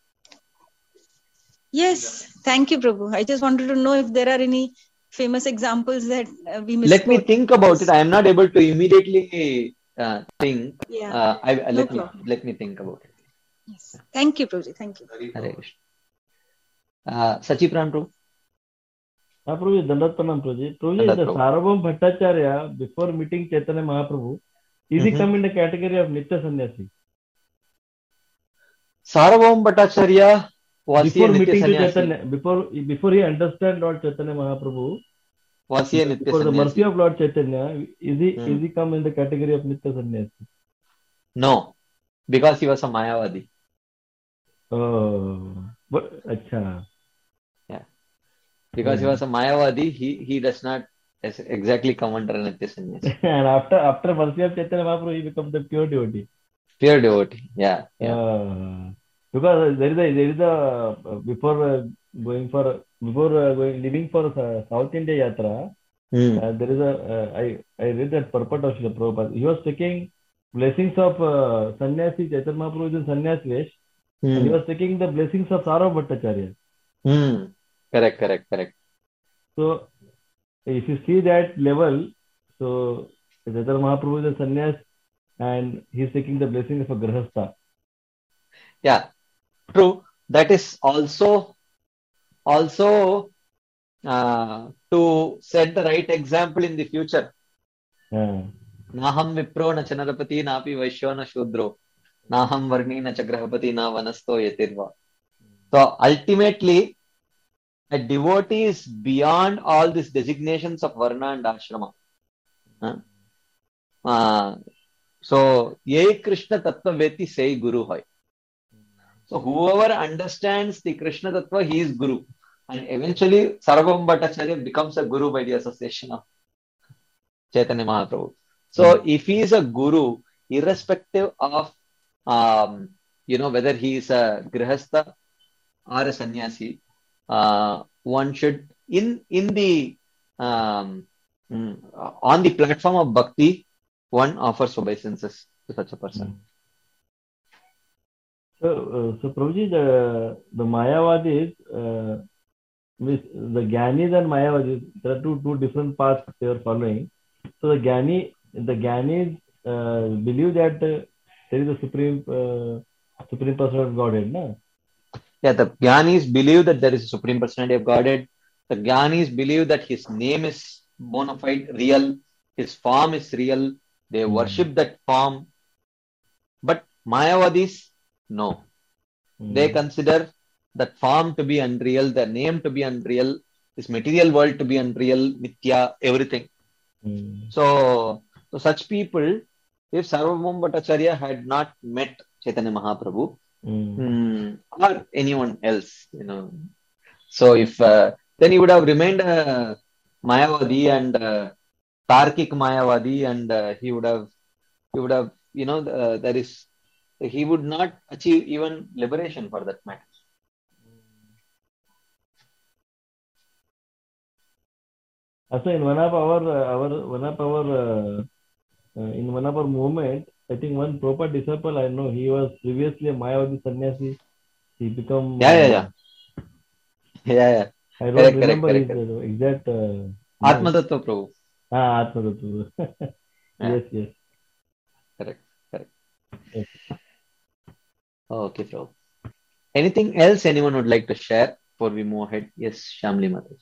Yes. Thank you, Prabhu. I just wanted to know if there are any famous examples that uh, we missed. Let me think about it. I am not able to immediately uh, think. Yeah. Uh, I, No let me problem. let me think about it. Yes. Thank you, Prabhuji. Thank you. Hare Krishna. Uh, Sachi Pran Prabhu. हाँ प्रभु दंडवत प्रणाम प्रभु जी प्रभु जी Dandavat the Prabhu. Sarvabhauma Bhattacharya before meeting Chaitanya Mahaprabhu is he Mhm. come in the category of Nitya Sannyasi Sarvabhauma Bhattacharya was he a before Nitya meeting to Sannyasi? Chaitanya before before he understand Lord Chaitanya Mahaprabhu Was he a Nitya for the mercy Sannyasi? of Lord Chaitanya is he Hmm. is he come in the category of Nitya Sannyasi? No, because he was a Mayavadi. Oh, but अच्छा Because he Hmm. was a Mayavadi, he, he does not es- exactly come under a Nitya Sannyasi. and after after mercy of Chaitanya Mahaprabhu he becomes the pure devotee. Pure devotee. Yeah, yeah. Uh, because there is a there is a uh, before uh, going for before uh, going leaving for uh, South India Yatra, Hmm. uh, there is a uh, I I read that purport of Srila Prabhupada. He was taking blessings of uh, sannyasi. Chaitanya Mahaprabhu is in sannyas vesh, and he Hmm. was taking the blessings of Sarvabhauma Bhattacharya. Hmm. Correct, correct, correct. So if you see that level, so Chaitanya Mahaprabhu is a sannyas, and he is taking the blessing of a grahastha. Yeah, true. That is also also uh, to set the right example in the future. Uh, Naham vipro na chanarapati napi vaishyo na shudro. Naham varni na chagrahapati na vanasto yatirva. So ultimately, a devotee is beyond all these designations of varna and ashrama. Huh? Uh, so, ye Krishna Tattva Veti say Guru hoy. So, whoever understands the Krishna Tattva, he is Guru. And eventually, Sarvabhauma Bhattacharya becomes a Guru by the association of Chaitanya Mahaprabhu. So, if he is a Guru, irrespective of, um, you know, whether he is a Grihastha or a Sannyasi, uh, one should, in, in the, um, mm, on the platform of Bhakti, one offers obeisances to such a person. So, uh, so Prabhuji, the the Mayavadis, uh, with the Gyanis and Mayavadis, there are two two different paths they are following. So the Gyani, the Gyanis uh, believe that uh, there is a supreme uh, supreme person of Godhead, no? Yeah, the Gyanis believe that there is a supreme personality of Godhead. The Gyanis believe that his name is bona fide, real, his form is real. They Hmm. worship that form. But Mayavadis, no. Hmm. They consider that form to be unreal, the name to be unreal, this material world to be unreal, Mithya, everything. Hmm. So, so such people, if Sarvabhauma Bhattacharya had not met Chaitanya Mahaprabhu, Hmm. hmm, or anyone else, you know, so if uh, then he would have remained a Mayavadi and uh, Tarkic Mayavadi, and uh, he would have, he would have, you know, uh, there is, he would not achieve even liberation for that matter. Also, in one of our uh, our one of our uh, uh, in one of our movement, I think one proper disciple I know, he was previously a Mayavadi sannyasi. He become Yeah, yeah, uh, yeah, yeah, yeah. I don't Correct, correct, remember correct, his correct. uh, exact uh, name. Atmatattva Prabhu. Ah, Atmatattva. Yeah. Yes, yes. Correct, correct. Yes. Okay, Prabhu. Anything else anyone would like to share before we move ahead? Yes, Shamli Mataji.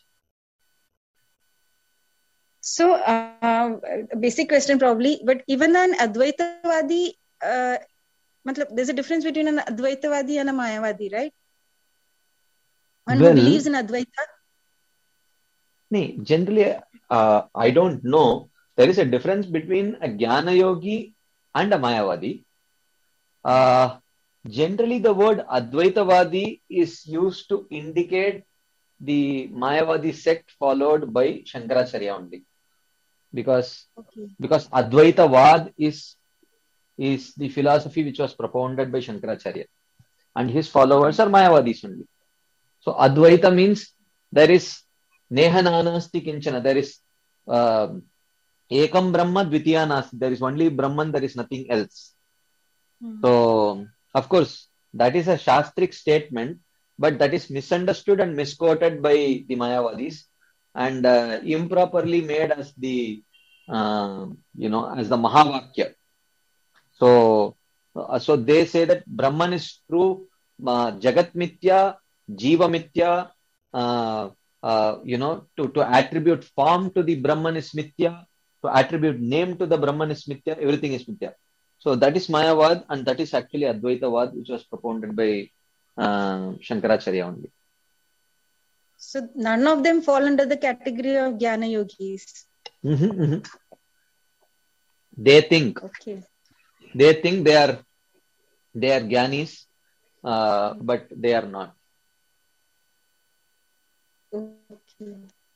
So, uh, basic question probably, but even an Advaitavadi, uh, matlab, there's a difference between an Advaitavadi and a Mayavadi, right? One Well, who believes in Advaita. nee, generally, uh, I don't know. There is a difference between a Jnana Yogi and a Mayavadi. Uh, generally, the word Advaitavadi is used to indicate the Mayavadi sect followed by Shankaracharya only. Because, Okay. because Advaitavad is, is the philosophy which was propounded by Shankaracharya. And his followers are Mayavadis only. So Advaita means there is Neha Nanasti Kinchana. There is uh, Ekam Brahma Dvitiya Nasti. There is only Brahman, there is nothing else. Hmm. So, of course, that is a Shastric statement, but that is misunderstood and misquoted by the Mayavadis and uh, improperly made as the, uh, you know, as the Mahavakya. So, uh, so they say that Brahman is true, uh, Jagat Mithya, Jiva Mithya, uh, uh, you know, to, to attribute form to the Brahman is Mithya, to attribute name to the Brahman is Mithya, everything is Mithya. So that is Mayavad, and that is actually Advaitavad, which was propounded by uh, Shankaracharya only. So none of them fall under the category of Jnana Yogis. Mm-hmm, mm-hmm. They think, Okay. they think they are, they are Jnanis, uh, but they are not. Okay.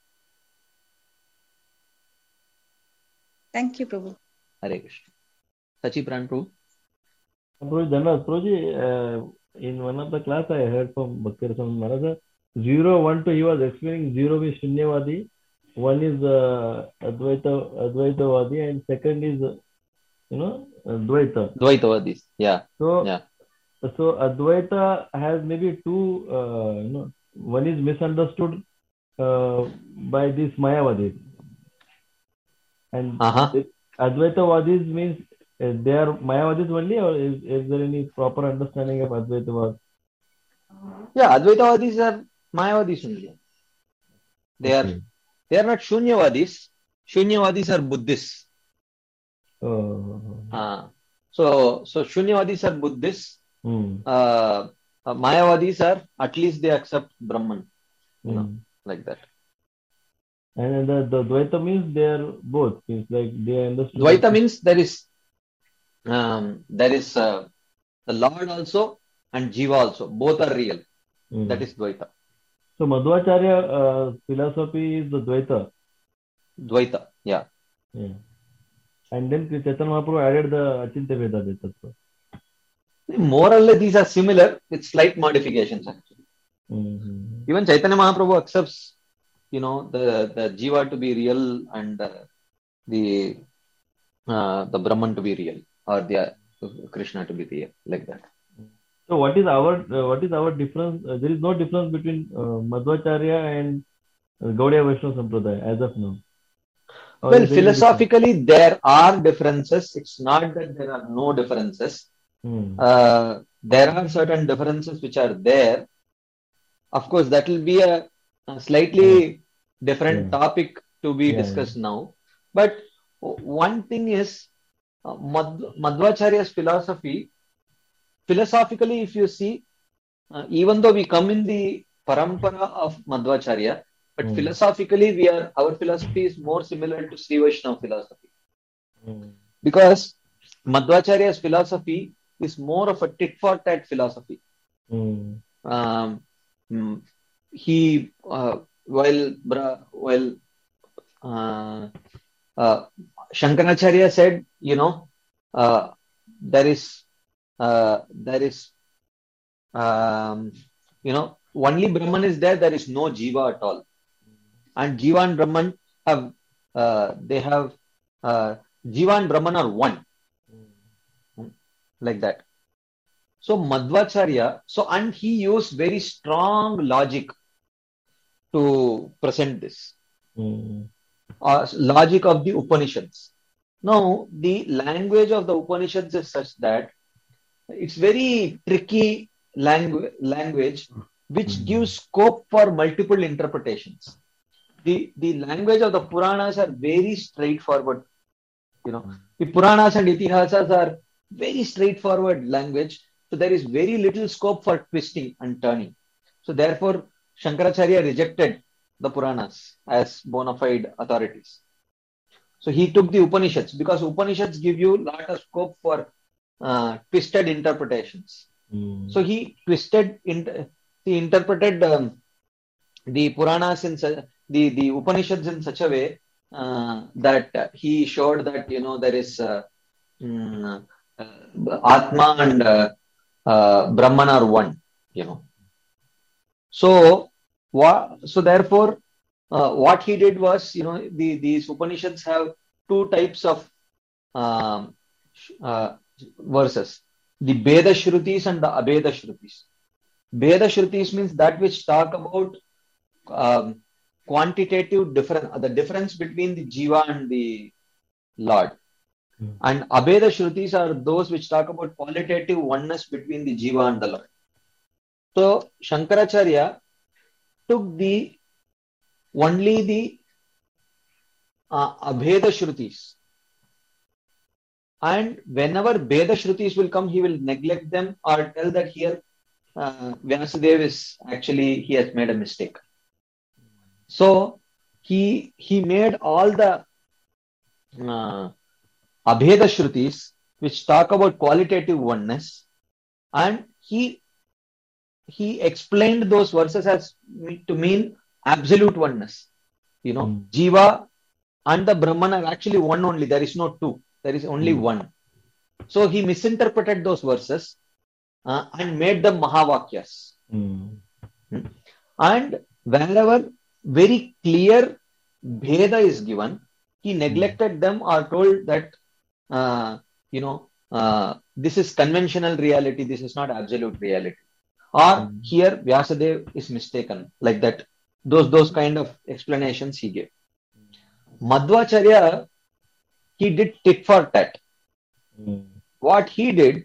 Thank you, Prabhu. Hare Krishna. Sachi Pran Prabhu. Prabhuji, Dhanavad. Prabhuji, uh, in one of the class I heard from Bhakti Swami Maharaj, zero, one, two, he was explaining zero is Shunyavadi, one is uh, Advaita, Advaitavadi, and second is, uh, you know, Dvaita. Dvaitavadis, yeah. So, yeah. so Advaita has maybe two, uh, you know, one is misunderstood uh, by these Mayavadis. And uh-huh. Advaitavadis means uh, they are Mayavadis only, or is, is there any proper understanding of Advaitavad? Yeah, Advaitavadis are Mayavadis only. They okay. are they are not Shunyavadis. Shunyavadis are Buddhists. Oh. Uh, so so Shunyavadis are Buddhists. Hmm. Uh, uh, Mayavadis are, at least they accept Brahman. You know, Hmm. like that. And the, the Dvaita means they are both. It's like they understand. Dvaita that means there is um, there is uh, the Lord also and Jiva also. Both are real. Mm. That is Dvaita. So Madhvacharya uh, philosophy is the Dvaita. Dvaita, yeah. yeah. And then Chaitanya Mahaprabhu added the Achintya Vedanta Tattva. More or less these are similar with slight modifications actually. Mm-hmm. Even Chaitanya Mahaprabhu accepts, you know, the, the Jiva to be real and uh, the uh, the Brahman to be real, or the uh, Krishna to be real, like that. So what is our uh, what is our difference? Uh, there is no difference between uh, Madhvacharya and uh, Gaudiya Vaishnava Sampradaya as of now. Or well, philosophically there are differences. It's not that there are no differences. Hmm. Uh, there are certain differences which are there. Of course, that will be a, a slightly yeah. different yeah. topic to be yeah, discussed yeah. now. But one thing is, uh, Madh- Madhvacharya's philosophy, philosophically, if you see, uh, even though we come in the parampara of Madhvacharya, but mm. philosophically, we are our philosophy is more similar to Sri Vaishnava philosophy. Mm. Because Madhvacharya's philosophy is more of a tit-for-tat philosophy. Mm. Um, he, uh, while, while uh, uh, Shankaracharya said, you know, uh, there is, uh, there is, um, you know, only Brahman is there, there is no Jiva at all. And Jiva and Brahman have, uh, they have, uh, Jiva and Brahman are one. Like that. So Madhvacharya, so and he used very strong logic to present this. Mm. Uh, logic of the Upanishads. Now, the language of the Upanishads is such that it's very tricky langu- language which mm. gives scope for multiple interpretations. The, the language of the Puranas are very straightforward. You know, the Puranas and Itihasas are very straightforward language. So there is very little scope for twisting and turning. So therefore, Shankaracharya rejected the Puranas as bona fide authorities. So he took the Upanishads because Upanishads give you a lot of scope for uh, twisted interpretations. Mm. So he twisted, in, he interpreted um, the Puranas in such, the, the Upanishads in such a way uh, that uh, he showed that, you know, there is uh, mm, uh, Atma and uh, uh, Brahman are one, you know. So, what, so therefore, uh, what he did was, you know, the, these Upanishads have two types of um, uh, verses, the Veda Shrutis and the Abeda Shrutis. Veda Shrutis means that which talk about um, quantitative difference, the difference between the Jiva and the Lord. Mm. And Abeda Shrutis are those which talk about qualitative oneness between the Jiva and the Lord. So Shankaracharya took the only the uh, Abheda Shrutis. And whenever Veda Shrutis will come, he will neglect them or tell that here uh, Vyasadeva is actually, he has made a mistake. So he he made all the uh, Abheda Shrutis which talk about qualitative oneness, and he he explained those verses as to mean absolute oneness. You know, Mm. Jiva and the Brahman are actually one only. There is no two. There is only Mm. one. So he misinterpreted those verses uh, and made them Mahavakyas. Mm. And wherever very clear Bheda is given, he neglected them or told that, uh, you know, uh, this is conventional reality, this is not absolute reality. Or Mm. here Vyasadeva is mistaken, like that. Those, those kind of explanations he gave. Madhvacharya, he did tit for tat. Mm. What he did,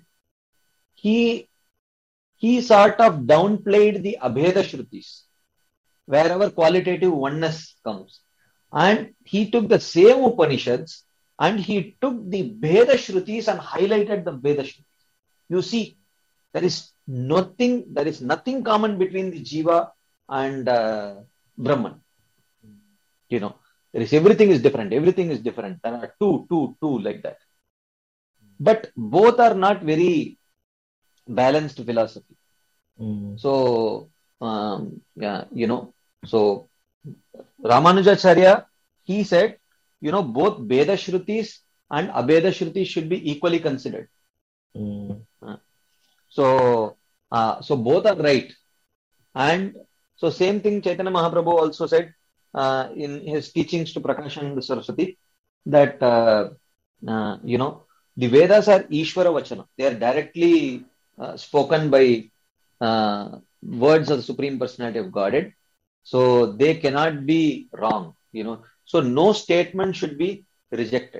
he he sort of downplayed the Abheda Shrutis, wherever qualitative oneness comes. And he took the same Upanishads and he took the Veda Shrutis and highlighted the Veda Shrutis. You see, there is nothing, there is nothing common between the Jiva and uh, Brahman. You know, there is everything is different, everything is different. There are two, two, two like that. But both are not very balanced philosophy. Mm. So, um, yeah, you know, so Ramanujacharya, he said, you know, both Veda Shrutis and Abeda Shrutis should be equally considered. Mm. Uh, so, uh, so both are right. And so same thing Chaitanya Mahaprabhu also said uh, in his teachings to Prakashananda Saraswati, that, uh, uh, you know, the Vedas are Ishvara Vachana. They are directly uh, spoken by uh, words of the Supreme Personality of Godhead. So they cannot be wrong, you know. So no statement should be rejected.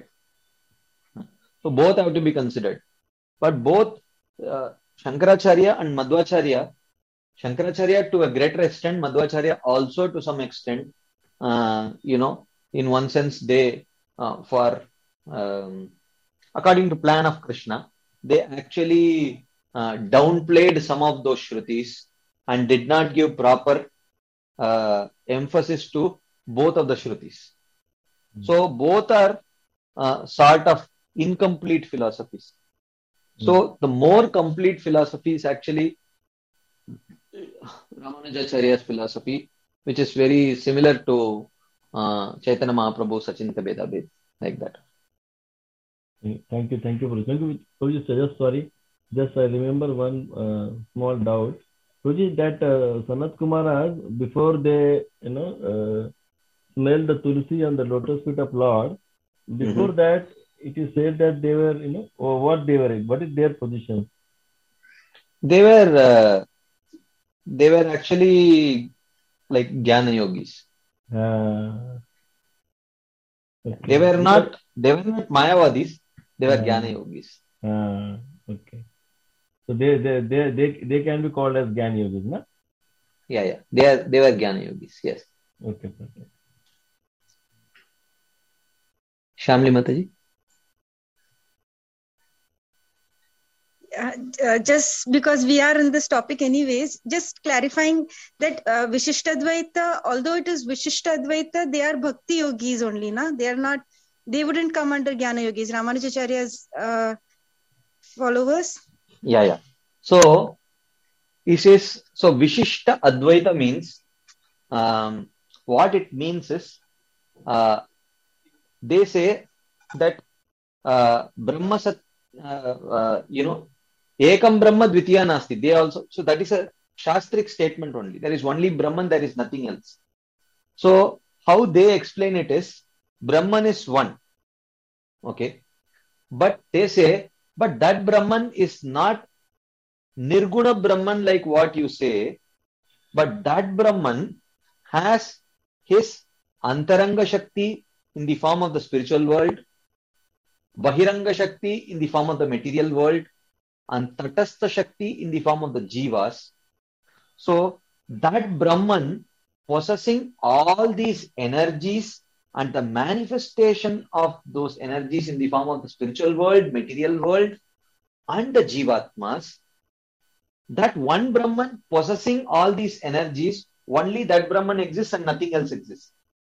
So both have to be considered. But both uh, Shankaracharya and Madhvacharya, Shankaracharya to a greater extent, Madhvacharya also to some extent, uh, you know, in one sense, they, uh, for, um, according to plan of Krishna, they actually uh, downplayed some of those Shrutis and did not give proper uh, emphasis to both of the Shrutis. So both are uh, sort of incomplete philosophies. So the more complete philosophy is actually Ramanujacharya's philosophy, which is very similar to uh, Chaitanya Mahaprabhu, Sachinta Veda Ved, like that. Thank you, thank you for thank you. Prabhuji, just sorry, just I remember one uh, small doubt. Prabhuji, that uh, Sanat Kumaras, before they, you know, uh, smelled the tulsi on the lotus feet of Lord, before Mhm. that, it is said that they were, you know, or what they were in, what is their position? They were uh, they were actually like Jnana yogis. Uh, okay. They were Because- not they were not Mayavadis. They were Uh, Jnana yogis. uh, okay. So they, they, they, they, they can be called as Jnana Yogis, no? Yeah, yeah. They are they were Jnana yogis. Yes. Okay, okay. Shamli Mataji. uh, uh, just because we are in this topic anyways, just clarifying that uh, Vishishtadvaita, although it is Vishishtadvaita, they are Bhakti yogis only, na? They are not, they wouldn't come under Jnana yogis, Ramanujacharya's uh, followers. Yeah, yeah. So, he says, so Vishishta Advaita means, um, what it means is, uh, they say that uh, Brahma Sat, uh, uh, you know, Ekam Brahma Dvitiya Nasti. They also, so that is a Shastric statement only. There is only Brahman, there is nothing else. So, how they explain it is, Brahman is one. Okay. But they say, but that Brahman is not Nirguna Brahman like what you say, but that Brahman has his Antaranga Shakti in the form of the spiritual world, Bahiranga Shakti in the form of the material world, and Tatastha Shakti in the form of the Jivas. So that Brahman possessing all these energies and the manifestation of those energies in the form of the spiritual world, material world, and the Jivatmas, that one Brahman possessing all these energies, only that Brahman exists and nothing else exists.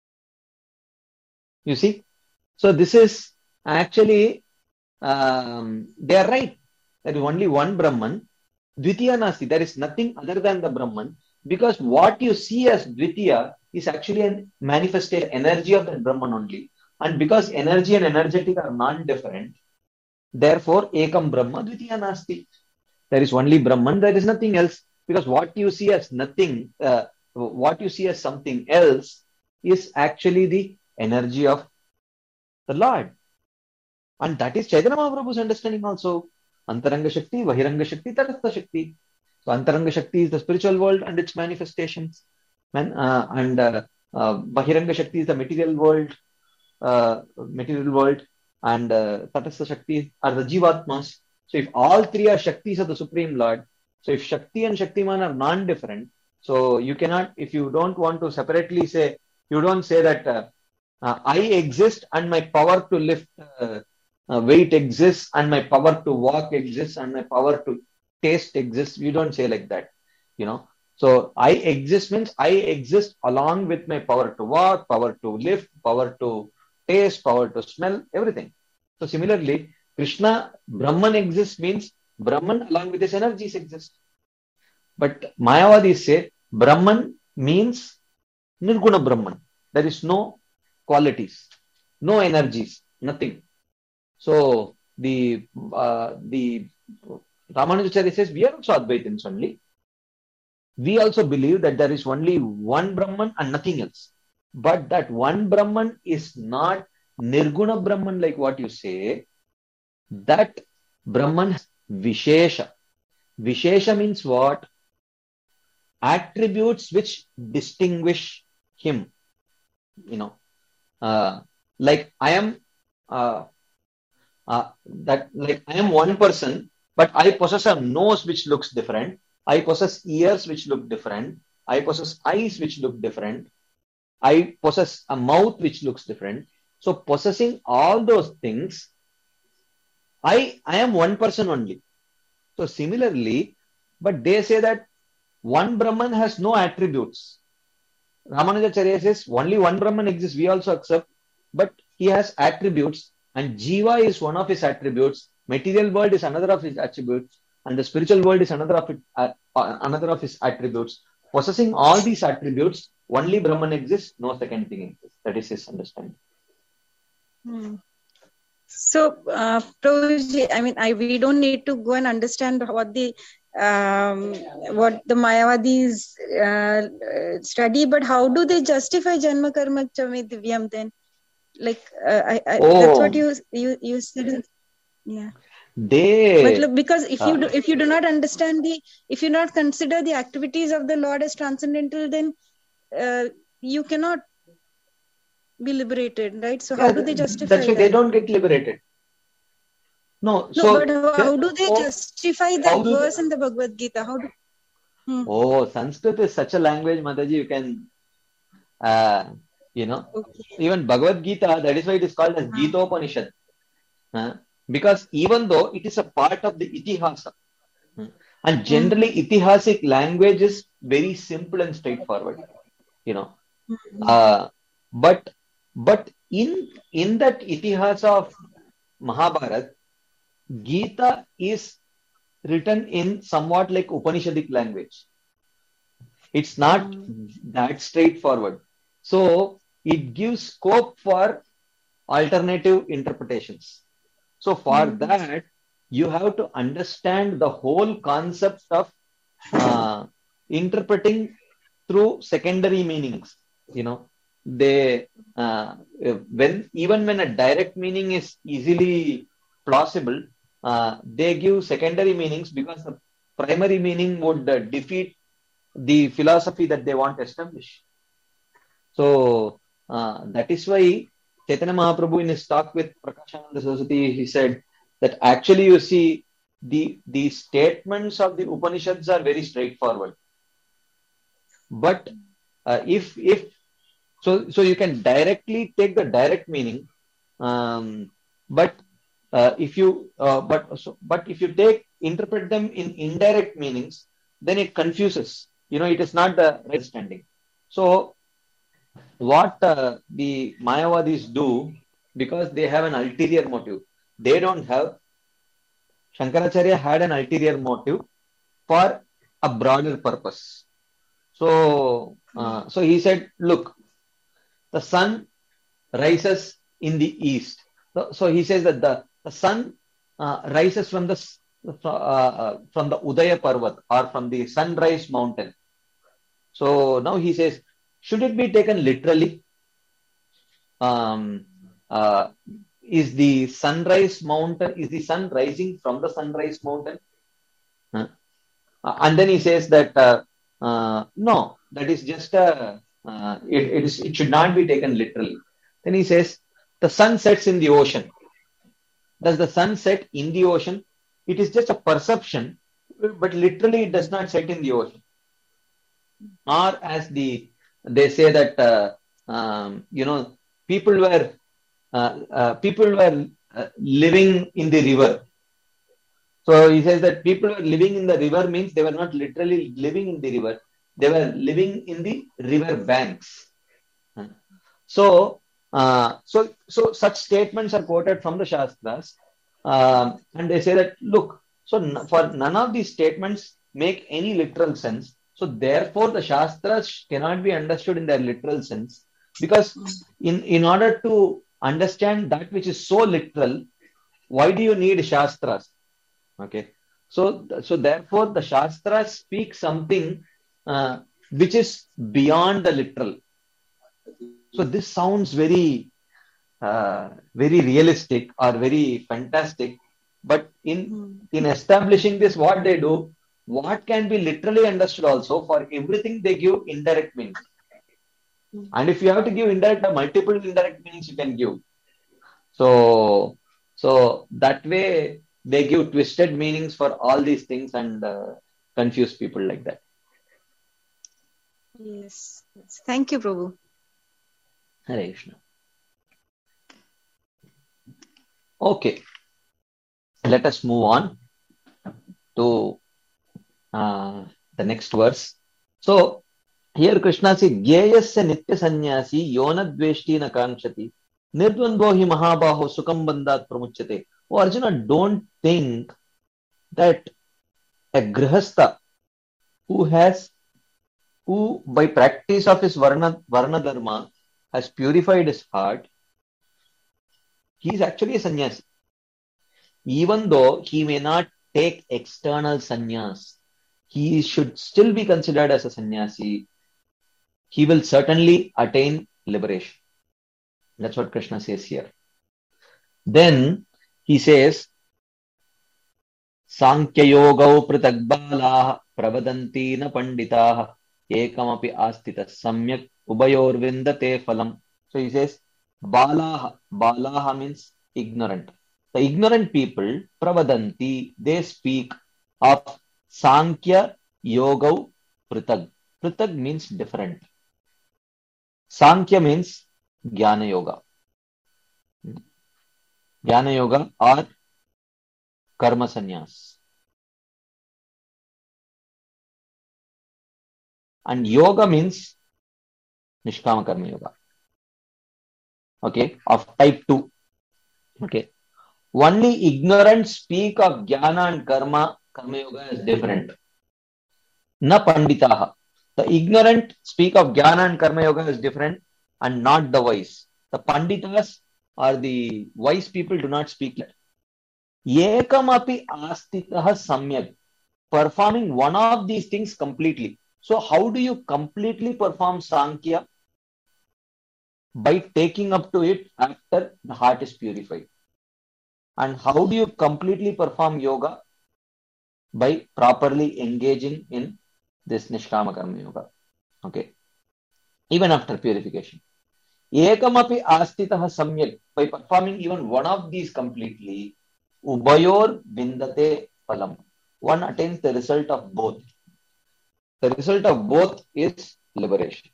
You see? So this is actually, um, they are right. There is only one Brahman. Dvitiya Nasti, there is nothing other than the Brahman, because what you see as Dvitiya is actually a manifested energy of that Brahman only. And because energy and energetic are non-different, therefore, Ekam Brahma Dvitiya Nasti. There is only Brahman, there is nothing else. Because what you see as nothing, uh, what you see as something else is actually the energy of the Lord. And that is Chaitanya Mahaprabhu's understanding also. Antaranga Shakti, Bahiranga Shakti, Tatastha Shakti. So Antaranga Shakti is the spiritual world and its manifestations. Man, uh, and uh, uh, Bahiranga Shakti is the material world, uh, material world, and uh, Tatastha Shakti are the Jivatmas. So if all three are Shaktis of the Supreme Lord, so if Shakti and Shaktiman are non-different, so you cannot, if you don't want to separately say, you don't say that uh, uh, I exist and my power to lift uh, uh, weight exists and my power to walk exists and my power to taste exists. You don't say like that, you know. So I exist means I exist along with my power to walk, power to lift, power to taste, power to smell, everything. So similarly, Krishna, Brahman exists means Brahman along with his energies exist. But Mayavadis say Brahman means Nirguna Brahman. There is no qualities, no energies, nothing. So the uh, the Ramanujacharya says we are also Advaitins only. We also believe that there is only one Brahman and nothing else. But that one Brahman is not Nirguna Brahman like what you say. That Brahman has Vishesha. Vishesha means what? Attributes which distinguish him. You know, uh, like I am, uh, uh, that like I am one person, but I possess a nose which looks different. I possess ears which look different. I possess eyes which look different. I possess a mouth which looks different. So possessing all those things, I, I am one person only. So similarly, but they say that one Brahman has no attributes. Ramanujacharya says only one Brahman exists. We also accept, but he has attributes, and Jiva is one of his attributes. Material world is another of his attributes, and the spiritual world is another of it, uh, uh, another of his attributes. Possessing all these attributes, only Brahman exists. No second thing exists. That is his understanding. Hmm. So, uh, Prabhuji, I mean, I we don't need to go and understand what the um, what the Mayavadis uh, study, but how do they justify Janma Karma Chame Divyam then? Like, uh, I, I Oh. that's what you you you said. Yeah. They But look, because if you uh, do, if you do not understand the, if you not consider the activities of the Lord as transcendental, then uh, you cannot be liberated, right? So how yeah, do they justify that's why that? they don't get liberated. No, No, so but how, how do they oh, justify how that do verse they, in the Bhagavad Gita? How do? Hmm. oh, Sanskrit is such a language, Mataji, you can, uh, you know, Okay. even Bhagavad Gita, that is why it is called as Uh-huh. Gita Upanishad. Huh? because even though it is a part of the itihasa, and generally itihasic language is very simple and straightforward, you know, uh, but but in in that itihasa of Mahabharata, Gita is written in somewhat like Upanishadic language. It's not that straightforward. So it gives scope for alternative interpretations. So for that, you have to understand the whole concept of uh, interpreting through secondary meanings. You know, they uh, when even when a direct meaning is easily plausible, uh, they give secondary meanings because the primary meaning would uh, defeat the philosophy that they want to establish. So uh, that is why Chaitanya Mahaprabhu in his talk with Prakashananda Saraswati, he said that actually you see the, the statements of the Upanishads are very straightforward. But uh, if, if, so, so you can directly take the direct meaning, um, but uh, if you, uh, but, so, but if you take, interpret them in indirect meanings, then it confuses. You know, it is not the right understanding. So what uh, the Mayavadis do, because they have an ulterior motive, they don't have, Shankaracharya had an ulterior motive for a broader purpose. So, uh, so he said, look, the sun rises in the east. So, so he says that the, the sun uh, rises from the uh, uh, from the Udaya Parvat or from the sunrise mountain. So now he says, should it be taken literally? Um, uh, is the sunrise mountain, is the sun rising from the sunrise mountain? Uh, and then he says that, uh, uh, no, that is just a, uh, it, it, is, it should not be taken literally. Then he says, the sun sets in the ocean. Does the sun set in the ocean? It is just a perception, but literally it does not set in the ocean. Or as the, they say that, uh, um, you know, people were, uh, uh, people were uh, living in the river. So he says that people were living in the river means they were not literally living in the river. They were living in the river banks. So, uh, so, so such statements are quoted from the Shastras. Um, and they say that, look, so n- for none of these statements make any literal sense. So therefore the Shastras cannot be understood in their literal sense. Because in, in order to understand that which is so literal, why do you need Shastras? Okay. So, so therefore the Shastras speak something uh, which is beyond the literal. So this sounds very, uh, very realistic or very fantastic. But in, in establishing this, what they do, what can be literally understood also, for everything they give indirect meaning. And if you have to give indirect, multiple indirect meanings you can give. So, so that way they give twisted meanings for all these things and uh, confuse people like that. Yes. Yes. Thank you, Prabhu. Hare Krishna. Okay. Let us move on to uh, the next verse. So, here Krishna says, Gyeyasya nitya sannyasi yona dveshti na kanchati nirdvandvo hi mahabaho sukam bandhat pramuchyate. Oh Arjuna, don't think that a grihastha who has, who by practice of his varna, varna dharma has purified his heart, he is actually a sannyasi. Even though he may not take external sannyas, he should still be considered as a sannyasi. He will certainly attain liberation. That's what Krishna says here. Then he says, Sankhya yogau pratagbalaha pravadanti na panditaha ekamapi astita samyak ubayor vindate phalam. So he says, balaha. Balaha means ignorant. The ignorant people, pravadanti, they speak of Sankhya yogau pritag. Pritag means different. Sankhya means Jnana Yoga. Jnana Yoga or karma sannyas. And yoga means nishkama karma yoga. Okay, of type two. Okay. Only ignorant speak of jnana and karma, karma yoga is different. Na panditaha. The ignorant speak of jnana and karma yoga is different and not the wise. The panditas or the wise people do not speak that. Ekamapi astitaha samyak. Performing one of these things completely. So how do you completely perform Sankhya? By taking up to it after the heart is purified. And how do you completely perform yoga? By properly engaging in this Nishkama Karma Yoga. Okay. Even after purification. Ekamapi astitaha samyak. By performing even one of these completely, ubayor vindate phalam. One attains the result of both. The result of both is liberation.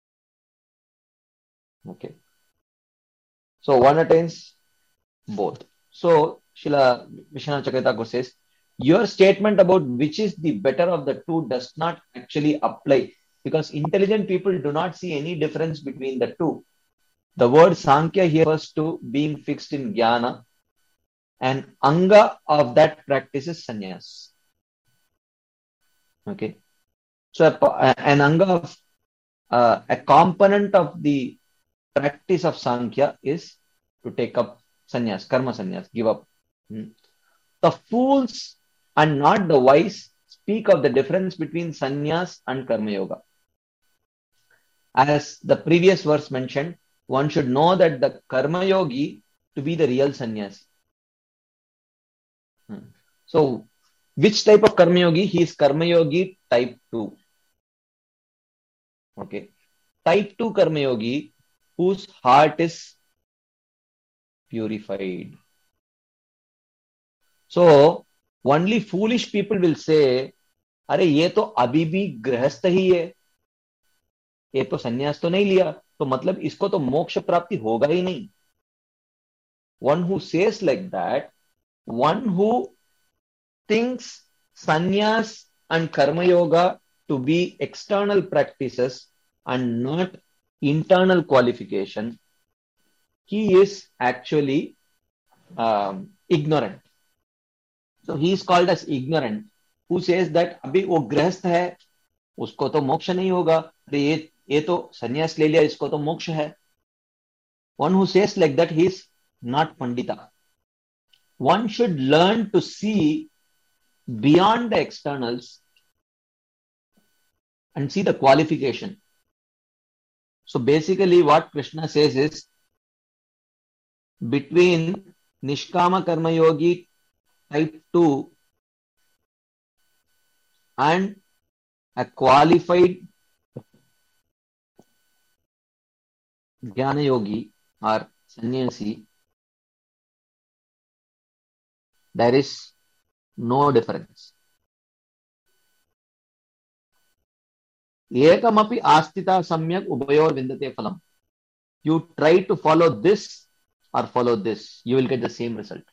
Okay. So one attains both. So Srila Vishwanath Chakravarti Thakur says, your statement about which is the better of the two does not actually apply, because intelligent people do not see any difference between the two. The word Sankhya here refers to being fixed in jnana, and anga of that practice is sannyas. Okay. So a, an anga of uh, a component of the practice of Sankhya is to take up sannyas, karma sannyas, give up. Hmm. The fools and not the wise speak of the difference between sannyas and karma yoga. As the previous verse mentioned, one should know that the karma yogi to be the real sannyasi. Hmm. So, which type of karma yogi? He is karma yogi type two. Okay. Type two karma yogi whose heart is purified. So, only foolish people will say, अरे ये तो अभी भी गृहस्थ ही है, ये तो संन्यास तो नहीं लिया, तो मतलब इसको तो मोक्ष प्राप्ति होगा ही नहीं. One who says like that, one who thinks sannyas and karma yoga to be external practices and not internal qualification, he is actually um, ignorant. So he is called as ignorant, who says that अभी वो गृहस्थ है, उसको तो मोक्ष नहीं होगा, अरे ये ये तो संन्यास ले लिया, इसको तो मोक्ष है. One who says like that, he is not pandita. One should learn to see beyond the externals and see the qualification. So basically what Krishna says is, between Nishkama Karma Yogi type two and a qualified Jnana Yogi or Sannyasi, there is no difference. Ekamapi astita samyak ubayor vindate phalam. You try to follow this or follow this, you will get the same result.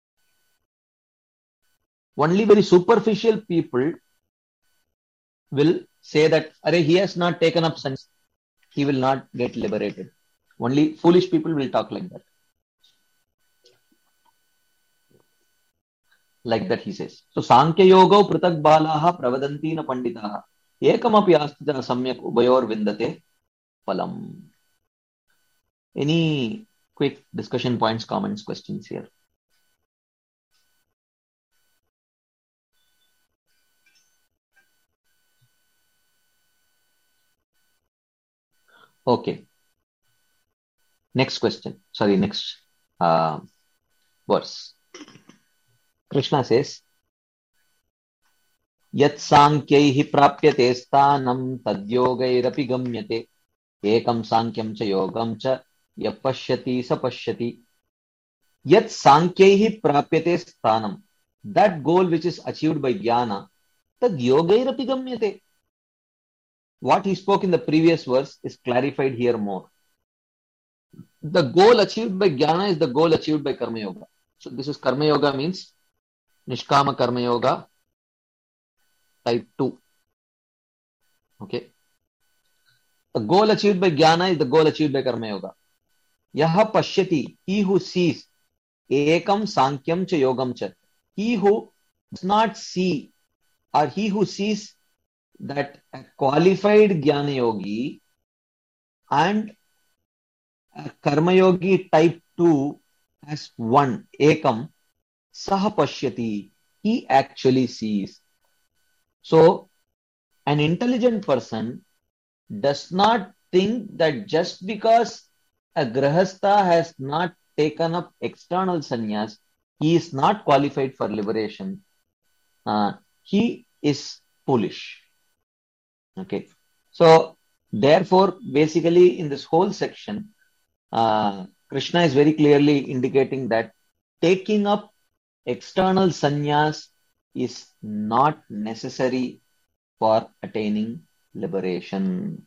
Only very superficial people will say that, Arey, he has not taken up sense, he will not get liberated. Only foolish people will talk like that. Like that he says. So, Sankhya Yoga Pratak Balaha Pravadanti na Panditaha Ekamapi Astita Samyak Ubayor Vindate Phalam. Any quick discussion points, comments, questions here? Okay. Next question. Sorry, next uh, verse. Krishna says, Yat Sankhyahi Prapyate Sthanam Tadyogairapi Gamyate Ekam Sankyam Cha Yogam Cha Yapashyati Sapashyati. Yat Sankhyahi Prapyate Sthanam. That goal which is achieved by Jnana, Tadyogairapi Gamyate. What he spoke in the previous verse is clarified here more. The goal achieved by Jnana is the goal achieved by Karma Yoga. So this is Karma Yoga means Nishkama Karma Yoga, type two. Okay. The goal achieved by Jnana is the goal achieved by Karma Yoga. Yaha Pashyati, he who sees, Ekam Sankyam cha Yogam cha. He who does not see, or he who sees that a qualified Jnana Yogi and a Karma Yogi type two as one, Ekam, Saha Pashyati, he actually sees. So, an intelligent person does not think that just because a Grahastha has not taken up external sannyas, he is not qualified for liberation. Uh, he is foolish. Okay. So, therefore, basically in this whole section, uh, Krishna is very clearly indicating that taking up external sannyas is not necessary for attaining liberation.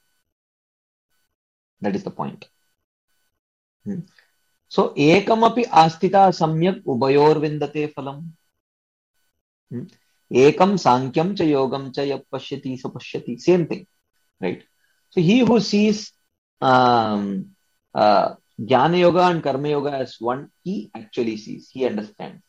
That is the point. Hmm. So, ekamapi astita samyak ubayor vindate phalam. Hmm. Ekam sankyam cha yogam cha yap pashyati sapashyati. Same thing, right? So, he who sees um, uh, Jnana Yoga and Karma Yoga as one, he actually sees, he understands.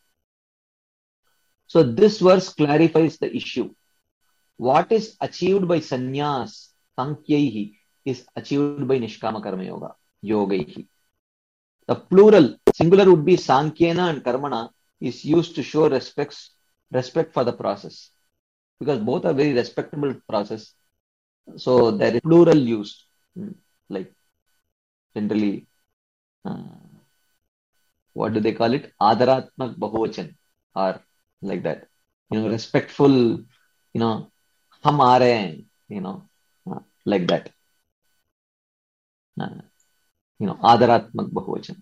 So, this verse clarifies the issue. What is achieved by sannyas, sankyaihi, is achieved by Nishkama Karma Yoga, yogaihi. The plural, singular would be sankyena and karmana, is used to show respects, respect for the process. Because both are very respectable process. So there is plural used, like generally, uh, what do they call it? Adaratmak bahuvachan, or like that. You know, respectful, you know, hum aa rahe hain, you know, uh, like that. Uh, you know, adaratmak bahuvachan.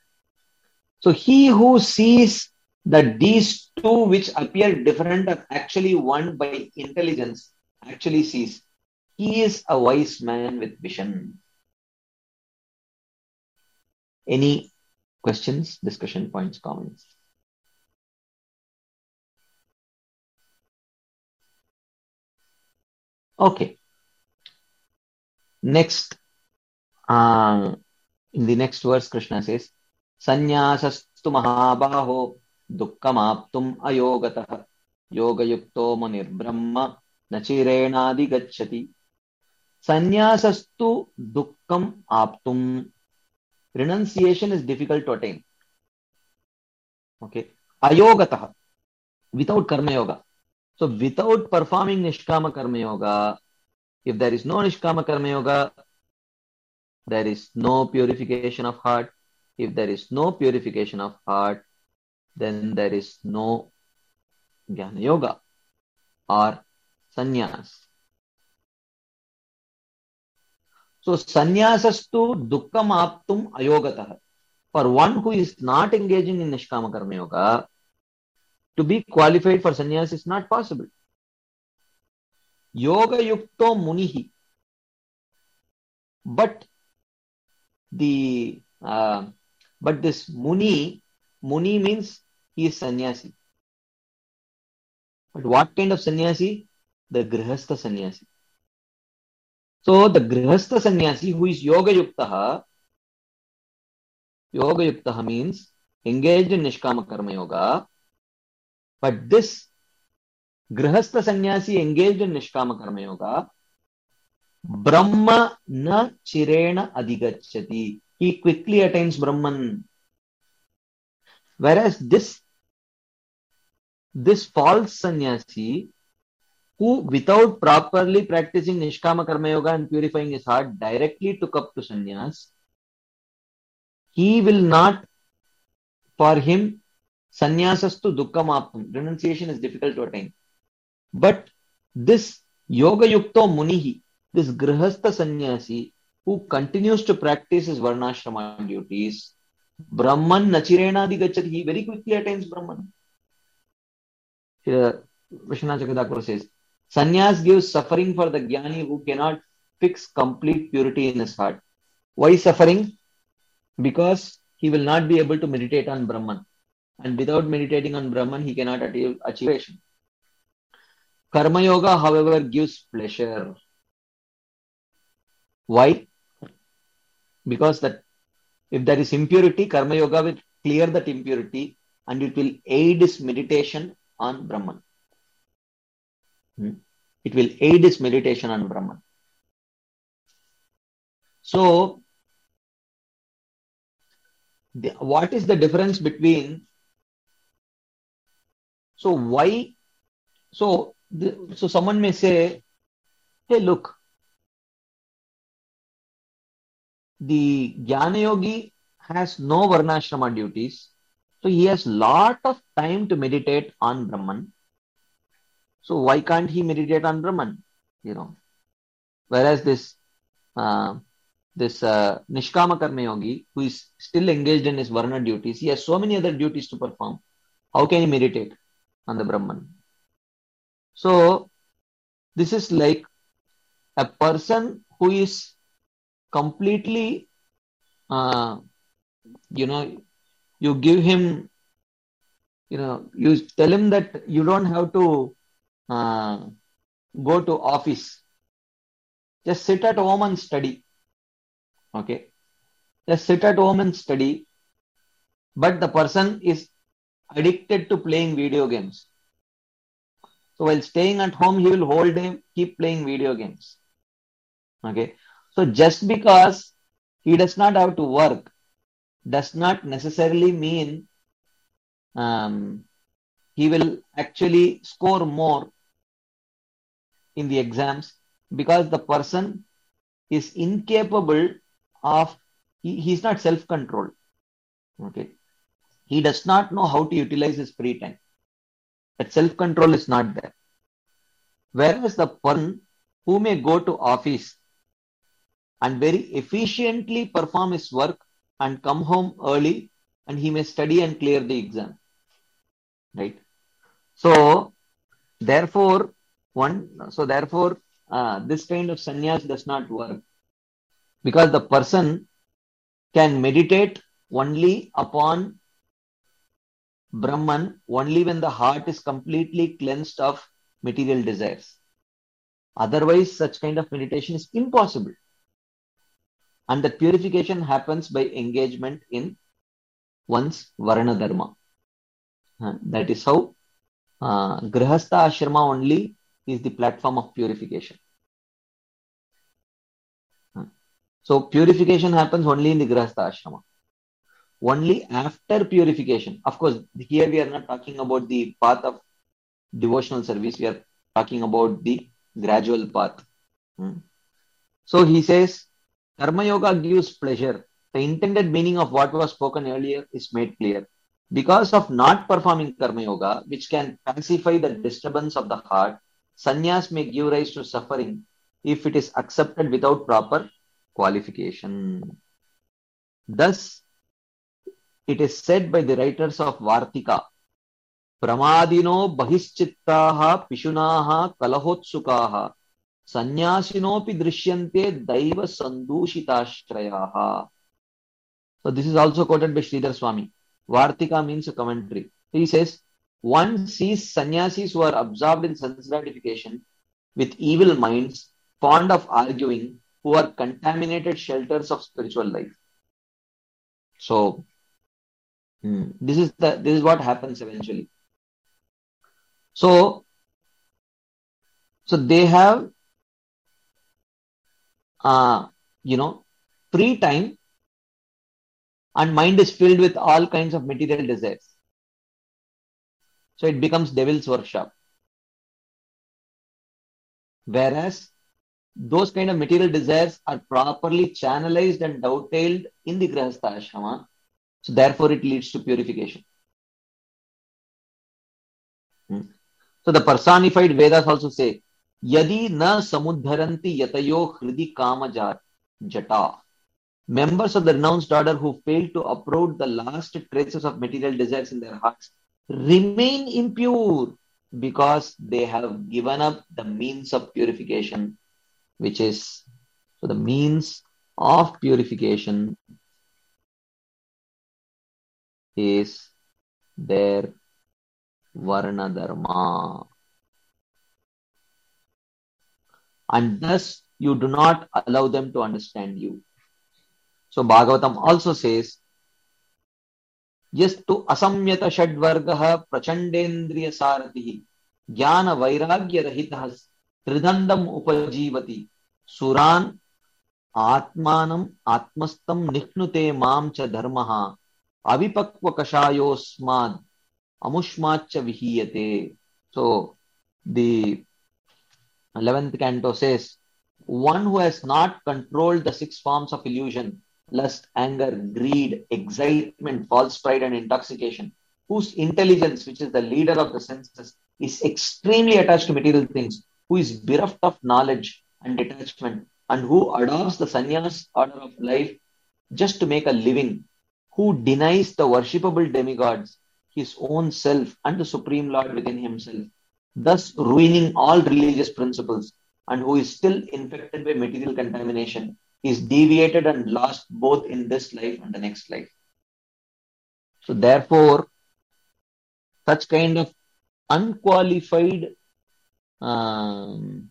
So he who sees that these two which appear different are actually one by intelligence, actually sees. He is a wise man with vision. Any questions, discussion points, comments? Okay. Next, uh, in the next verse, Krishna says, Sanyasastu mahabaho dukkhamaptum ayogatah yoga yukto manir brahma nachirenadi gacchati. Sanyasastu dukkham aptum. Renunciation is difficult to attain. Okay. Ayogatah, without karma yoga. So without performing nishkama karma yoga, if there is no nishkama karma yoga, there is no purification of heart. If there is no purification of heart, then there is no jnana yoga or sannyas. So sannyasastu dukkham aptum ayogatah. For one who is not engaging in nishkama karma yoga, to be qualified for sannyas is not possible. Yoga yukto munihi. But the uh, but this muni, muni means he is sannyasi. But what kind of sannyasi? The grihastha sannyasi. So the grihastha sannyasi who is yoga yuktaha, yoga yuktaha means engaged in nishkama karma yoga. But this grihastha sannyasi engaged in nishkama karma yoga, Brahma na chirena adhigacchati. He quickly attains Brahman. Whereas this, this false sannyasi, who without properly practicing nishkama karma yoga and purifying his heart, directly took up to sannyas, he will not, for him, sannyasastu dukkhamaptum. Renunciation is difficult to attain. But this yoga yukto munihi, this grihastha sannyasi who continues to practice his varnashrama duties, Brahman nachirenadi gacchati, he very quickly attains Brahman. Here, Vishwanath Chakravarti says, sannyas gives suffering for the jnani who cannot fix complete purity in his heart. Why suffering? Because he will not be able to meditate on Brahman. and without meditating on Brahman, he cannot achieve achieve. Karma Yoga, however, gives pleasure. Why? Because that if there is impurity, Karma Yoga will clear that impurity and it will aid his meditation on Brahman. Hmm? It will aid his meditation on Brahman. So, the, what is the difference between? So why? So, the, so someone may say, "Hey, look, the Jnana Yogi has no Varnashrama duties, so he has lot of time to meditate on Brahman. So why can't he meditate on Brahman? You know, whereas this." Uh, This uh, Nishkama Karma Yogi, who is still engaged in his Varna duties, he has so many other duties to perform. How can he meditate on the Brahman? So, this is like a person who is completely, uh, you know, you give him, you know, you tell him that you don't have to uh, go to office. Just sit at home and study. Okay. Just sit at home and study. But the person is addicted to playing video games. So while staying at home, he will whole day keep playing video games. Okay. So just because he does not have to work does not necessarily mean um, he will actually score more in the exams, because the person is incapable of, he, he's not self-controlled. Okay. He does not know how to utilize his free time. That self-control is not there. Whereas the person who may go to office and very efficiently perform his work and come home early, and he may study and clear the exam. Right? So, therefore, one, so therefore, uh, this kind of sannyas does not work, because the person can meditate only upon Brahman only when the heart is completely cleansed of material desires. Otherwise, such kind of meditation is impossible. And that purification happens by engagement in one's Varna Dharma. Uh, that is how uh, Grihastha Ashrama only is the platform of purification. Uh, so purification happens only in the Grihastha Ashrama. Only after purification. Of course, here we are not talking about the path of devotional service. We are talking about the gradual path. Hmm. So he says, Karma Yoga gives pleasure. The intended meaning of what was spoken earlier is made clear. Because of not performing Karma Yoga, which can pacify the disturbance of the heart, sannyas may give rise to suffering if it is accepted without proper qualification. Thus, it is said by the writers of Vartika, Pramadino Bahischittaha Pishunaha Kalahotsukaha Sanyasinopi Drishyante Daiva Sandushitashtrayaha. So this is also quoted by Sridhar Swami. Vartika means a commentary. He says, one sees sannyasis who are absorbed in sense gratification with evil minds, fond of arguing, who are contaminated shelters of spiritual life. So hmm, this is the this is what happens eventually. So, so they have uh, you know, free time, and mind is filled with all kinds of material desires. So it becomes devil's workshop. Whereas those kind of material desires are properly channelized and dovetailed in the Grihastha Ashrama. So therefore it leads to purification. Hmm. So the personified Vedas also say, Yadi na samudharanti yatayo hridi kama jata. Members of the renounced order who fail to uproot the last traces of material desires in their hearts remain impure because they have given up the means of purification, which is, so the means of purification is their varna dharma. And thus you do not allow them to understand you. So Bhagavatam also says, yastu asamyata shadvargaha prachandendriya saratihi jnana vairagya rahitah tridandam upajivati suran atmanam atmastam nikhnute mam cha dharmaha avipakva kashayosmad amushmacha vihiyate. So the eleventh canto says, one who has not controlled the six forms of illusion, lust, anger, greed, excitement, false pride, and intoxication, whose intelligence, which is the leader of the senses, is extremely attached to material things, who is bereft of knowledge and detachment, and who adopts the sannyas order of life just to make a living, who denies the worshipable demigods, his own self, and the Supreme Lord within himself, thus ruining all religious principles, and who is still infected by material contamination, is deviated and lost both in this life and the next life. So therefore, such kind of unqualified, um,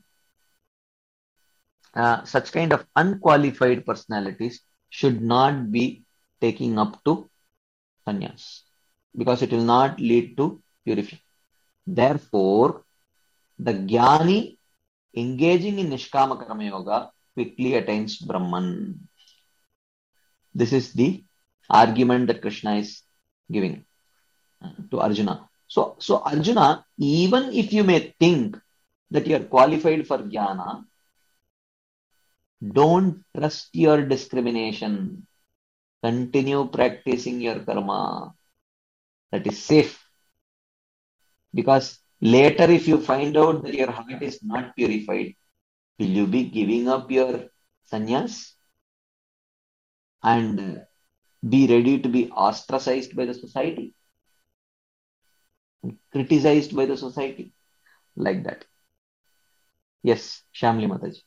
uh, such kind of unqualified personalities should not be taking up to sannyas, because it will not lead to purification. Therefore, the jnani engaging in Nishkama Karma Yoga quickly attains Brahman. This is the argument that Krishna is giving uh, to Arjuna. So, so Arjuna, even if you may think that you are qualified for jnana, don't trust your discrimination. Continue practicing your karma. That is safe. Because later, if you find out that your heart is not purified, will you be giving up your sannyas and be ready to be ostracized by the society, criticized by the society, like that? Yes, Shamli Mataji.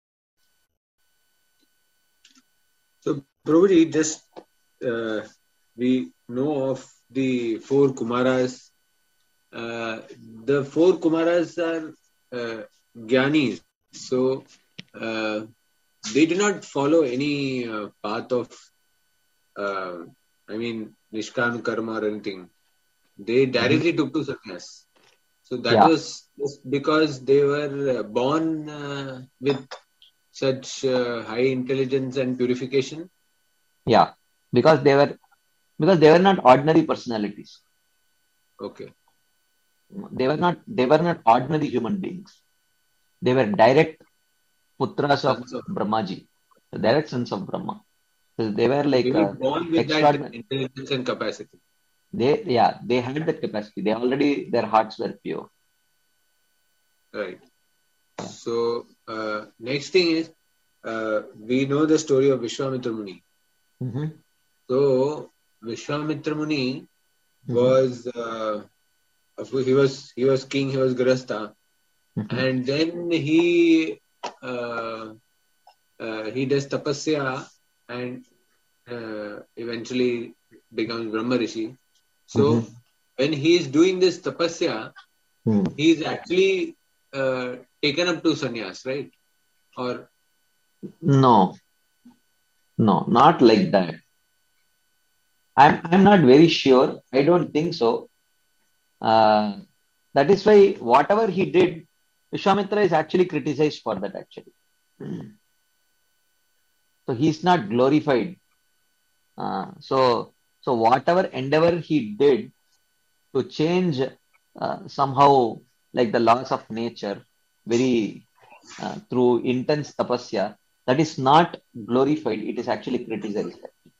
So, Prabhuji, just uh, we know of the four Kumaras. Uh, the four Kumaras are uh, Gyanis. So, uh, they do not follow any uh, path of, uh, I mean, Nishkam Karma or anything. They directly mm-hmm. took to sannyas. So, that yeah. was just because they were born uh, with such uh, high intelligence and purification. Yeah, because they were because they were not ordinary personalities. Okay. They were not they were not ordinary human beings. They were direct putras of, of Brahmaji, the direct sons of Brahma. So they were like they were born with that intelligence and capacity. They yeah, they had that capacity. They already their hearts were pure. Right. So uh, next thing is uh, we know the story of Vishwamitra Muni. Mm-hmm. So Vishwamitra Muni mm-hmm. was uh, he was he was king, he was Grihastha, mm-hmm. and then he uh, uh, he does tapasya and uh, eventually becomes Brahma Rishi. So mm-hmm. when he is doing this tapasya, mm-hmm. he is actually uh, taken up to sannyas, right? Or no, no, not like that. I'm I'm not very sure. I don't think so. Uh, that is why whatever he did, Vishwamitra is actually criticized for that actually. So he's not glorified. Uh, so so whatever endeavor he did to change uh, somehow like the laws of nature, very uh, through intense tapasya, that is not glorified. It is actually criticized.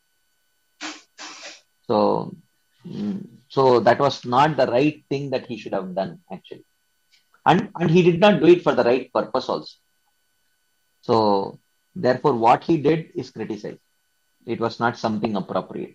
So. Mm, So that was not the right thing that he should have done actually. And, and he did not do it for the right purpose also. So therefore what he did is criticized. It was not something appropriate.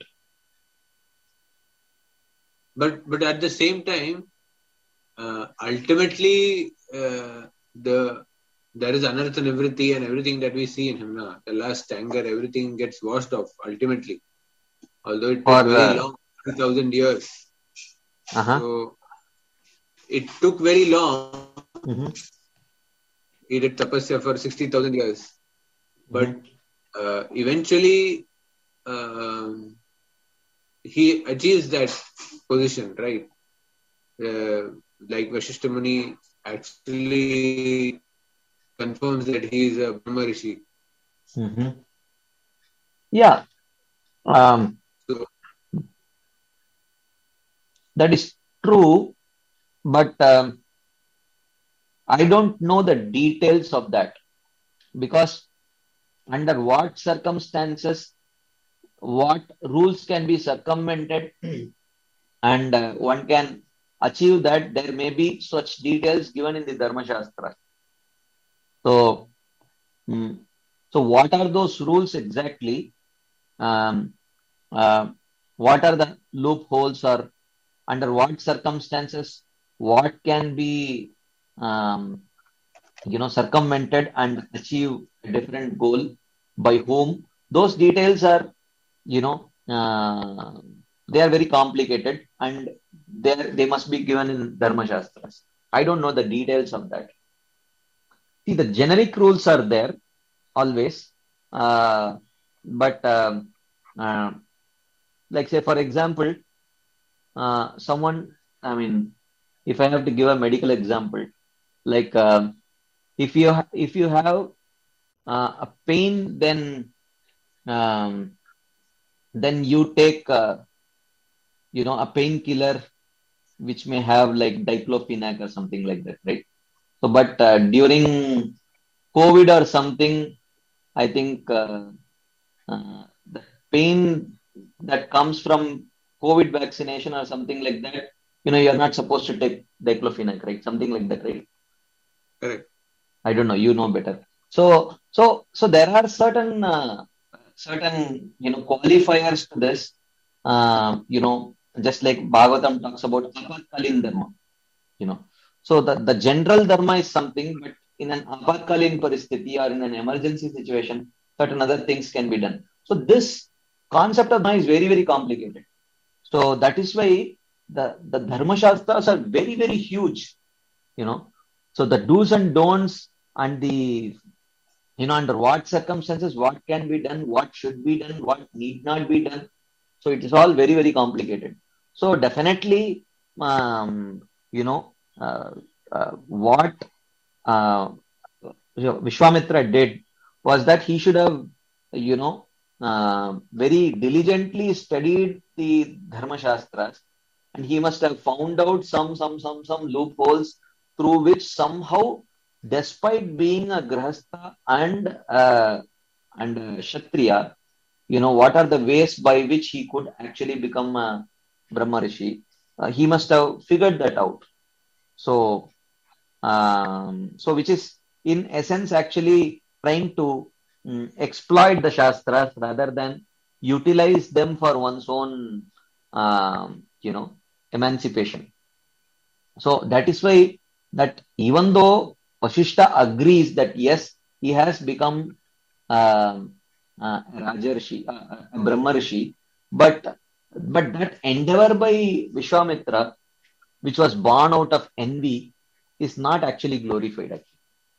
But but at the same time, uh, ultimately uh, the there is anartha nivritti and everything that we see in him now. The lust, anger, everything gets washed off ultimately. Although it took very long, two thousand years. Uh-huh. So it took very long. Mm-hmm. He did tapasya for sixty thousand years. But Mm-hmm. uh, eventually uh, he achieves that position, right? Uh, like Vashishta Muni actually confirms that he is a Brahma Rishi. Mm-hmm. Yeah. Um, So, that is true, but um, I don't know the details of that, because under what circumstances, what rules can be circumvented, and uh, one can achieve that, there may be such details given in the Dharma Shastra. So, mm, so what are those rules exactly? Um, uh, what are the loopholes, or under what circumstances what can be um, you know circumvented and achieve a different goal by whom? Those details are, you know uh, they are very complicated, and they are, they must be given in Dharma Shastras. I don't know the details of that. See, the generic rules are there always, uh, but um, uh, like, say for example, uh, someone, I mean, if I have to give a medical example, like, um, if you ha- if you have uh, a pain, then um, then you take uh, you know a painkiller which may have like diclofenac or something like that, right? So, but uh, during COVID or something, I think uh, uh, the pain that comes from COVID vaccination or something like that, you know, you're not supposed to take diclofenac, right? Something like that, right? correct. I don't know. You know better. So, so, so there are certain, uh, certain, you know, qualifiers to this. Uh, you know, just like Bhagavatam talks about apatkalin dharma. You know, so the the general dharma is something, but in an apatkalin paristhiti or in an emergency situation, certain other things can be done. So this concept of dharma is very very complicated. So that is why the the dharma shastras are very very huge. You know, so the do's and don'ts, and the, you know, under what circumstances, what can be done, what should be done, what need not be done. So it is all very, very complicated. So definitely, um, you know, uh, uh, what uh, Vishwamitra did was that he should have, you know, uh, very diligently studied the Dharma Shastras, and he must have found out some, some, some, some loopholes through which somehow, despite being a Grahastha and uh, and a Kshatriya, you know, what are the ways by which he could actually become a Brahma Rishi? Uh, he must have figured that out. So, um, so which is in essence actually trying to mm, exploit the Shastras rather than utilize them for one's own, um, you know, emancipation. So that is why that even though Vasishta agrees that yes, he has become um, uh, Rajarshi, uh, a Brahma Rishi, but but that endeavor by Vishwamitra, which was born out of envy, is not actually glorified. Actually.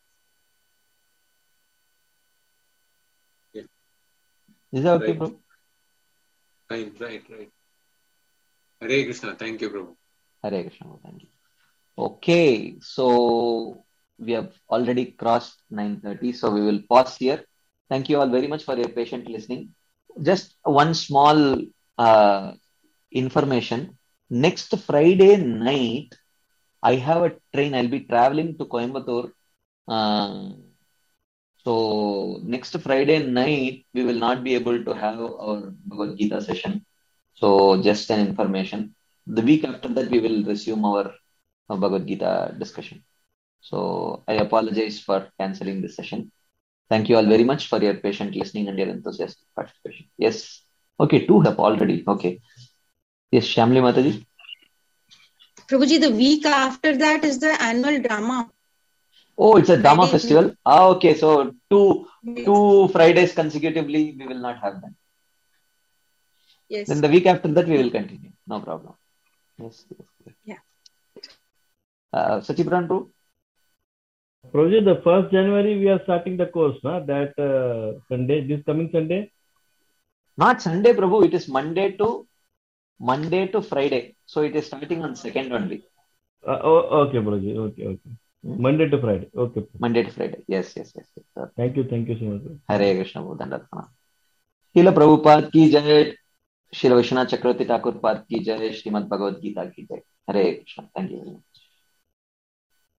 Yeah. Is that okay, Right. bro? Right, right, right. Hare Krishna. Thank you, Prabhu. Hare Krishna. Thank you. Okay, so we have already crossed nine thirty, so we will pause here. Thank you all very much for your patient listening. Just one small uh, information. Next Friday night, I have a train. I'll be traveling to Coimbatore. Uh, so next Friday night, we will not be able to have our Bhagavad Gita session. So just an information. The week after that, we will resume our uh, Bhagavad Gita discussion. So I apologize for canceling this session. Thank you all very much for your patient listening and your enthusiastic participation. Yes. Okay, two have already. Okay. Yes, Shamli Mataji. Prabhuji, the week after that is the annual drama. Oh, it's a drama Friday. festival. Ah, okay. So two two Fridays consecutively we will not have them. Yes. Then the week after that we will continue. No problem. Yes. yes. Okay. Yeah. Uh, Sachibran too? Prabhuji, the first January we are starting the course, na? That uh, Sunday, this coming Sunday? Not Sunday, Prabhu. It is Monday to Monday to Friday. So it is starting on second only. Uh, oh, okay, Prabhuji. Okay, okay. Hmm? Monday to Friday. Okay. Monday to Friday. Yes, yes, yes. yes sir. Thank you, thank you so much. Hare Krishna Dandatana. Srila Prabhupada ki jai. Srila Vishwanath Chakravarti Thakur Pad ki jai. Srimad Bhagavad Gita ki jai. Hare Krishna. Thank you very much.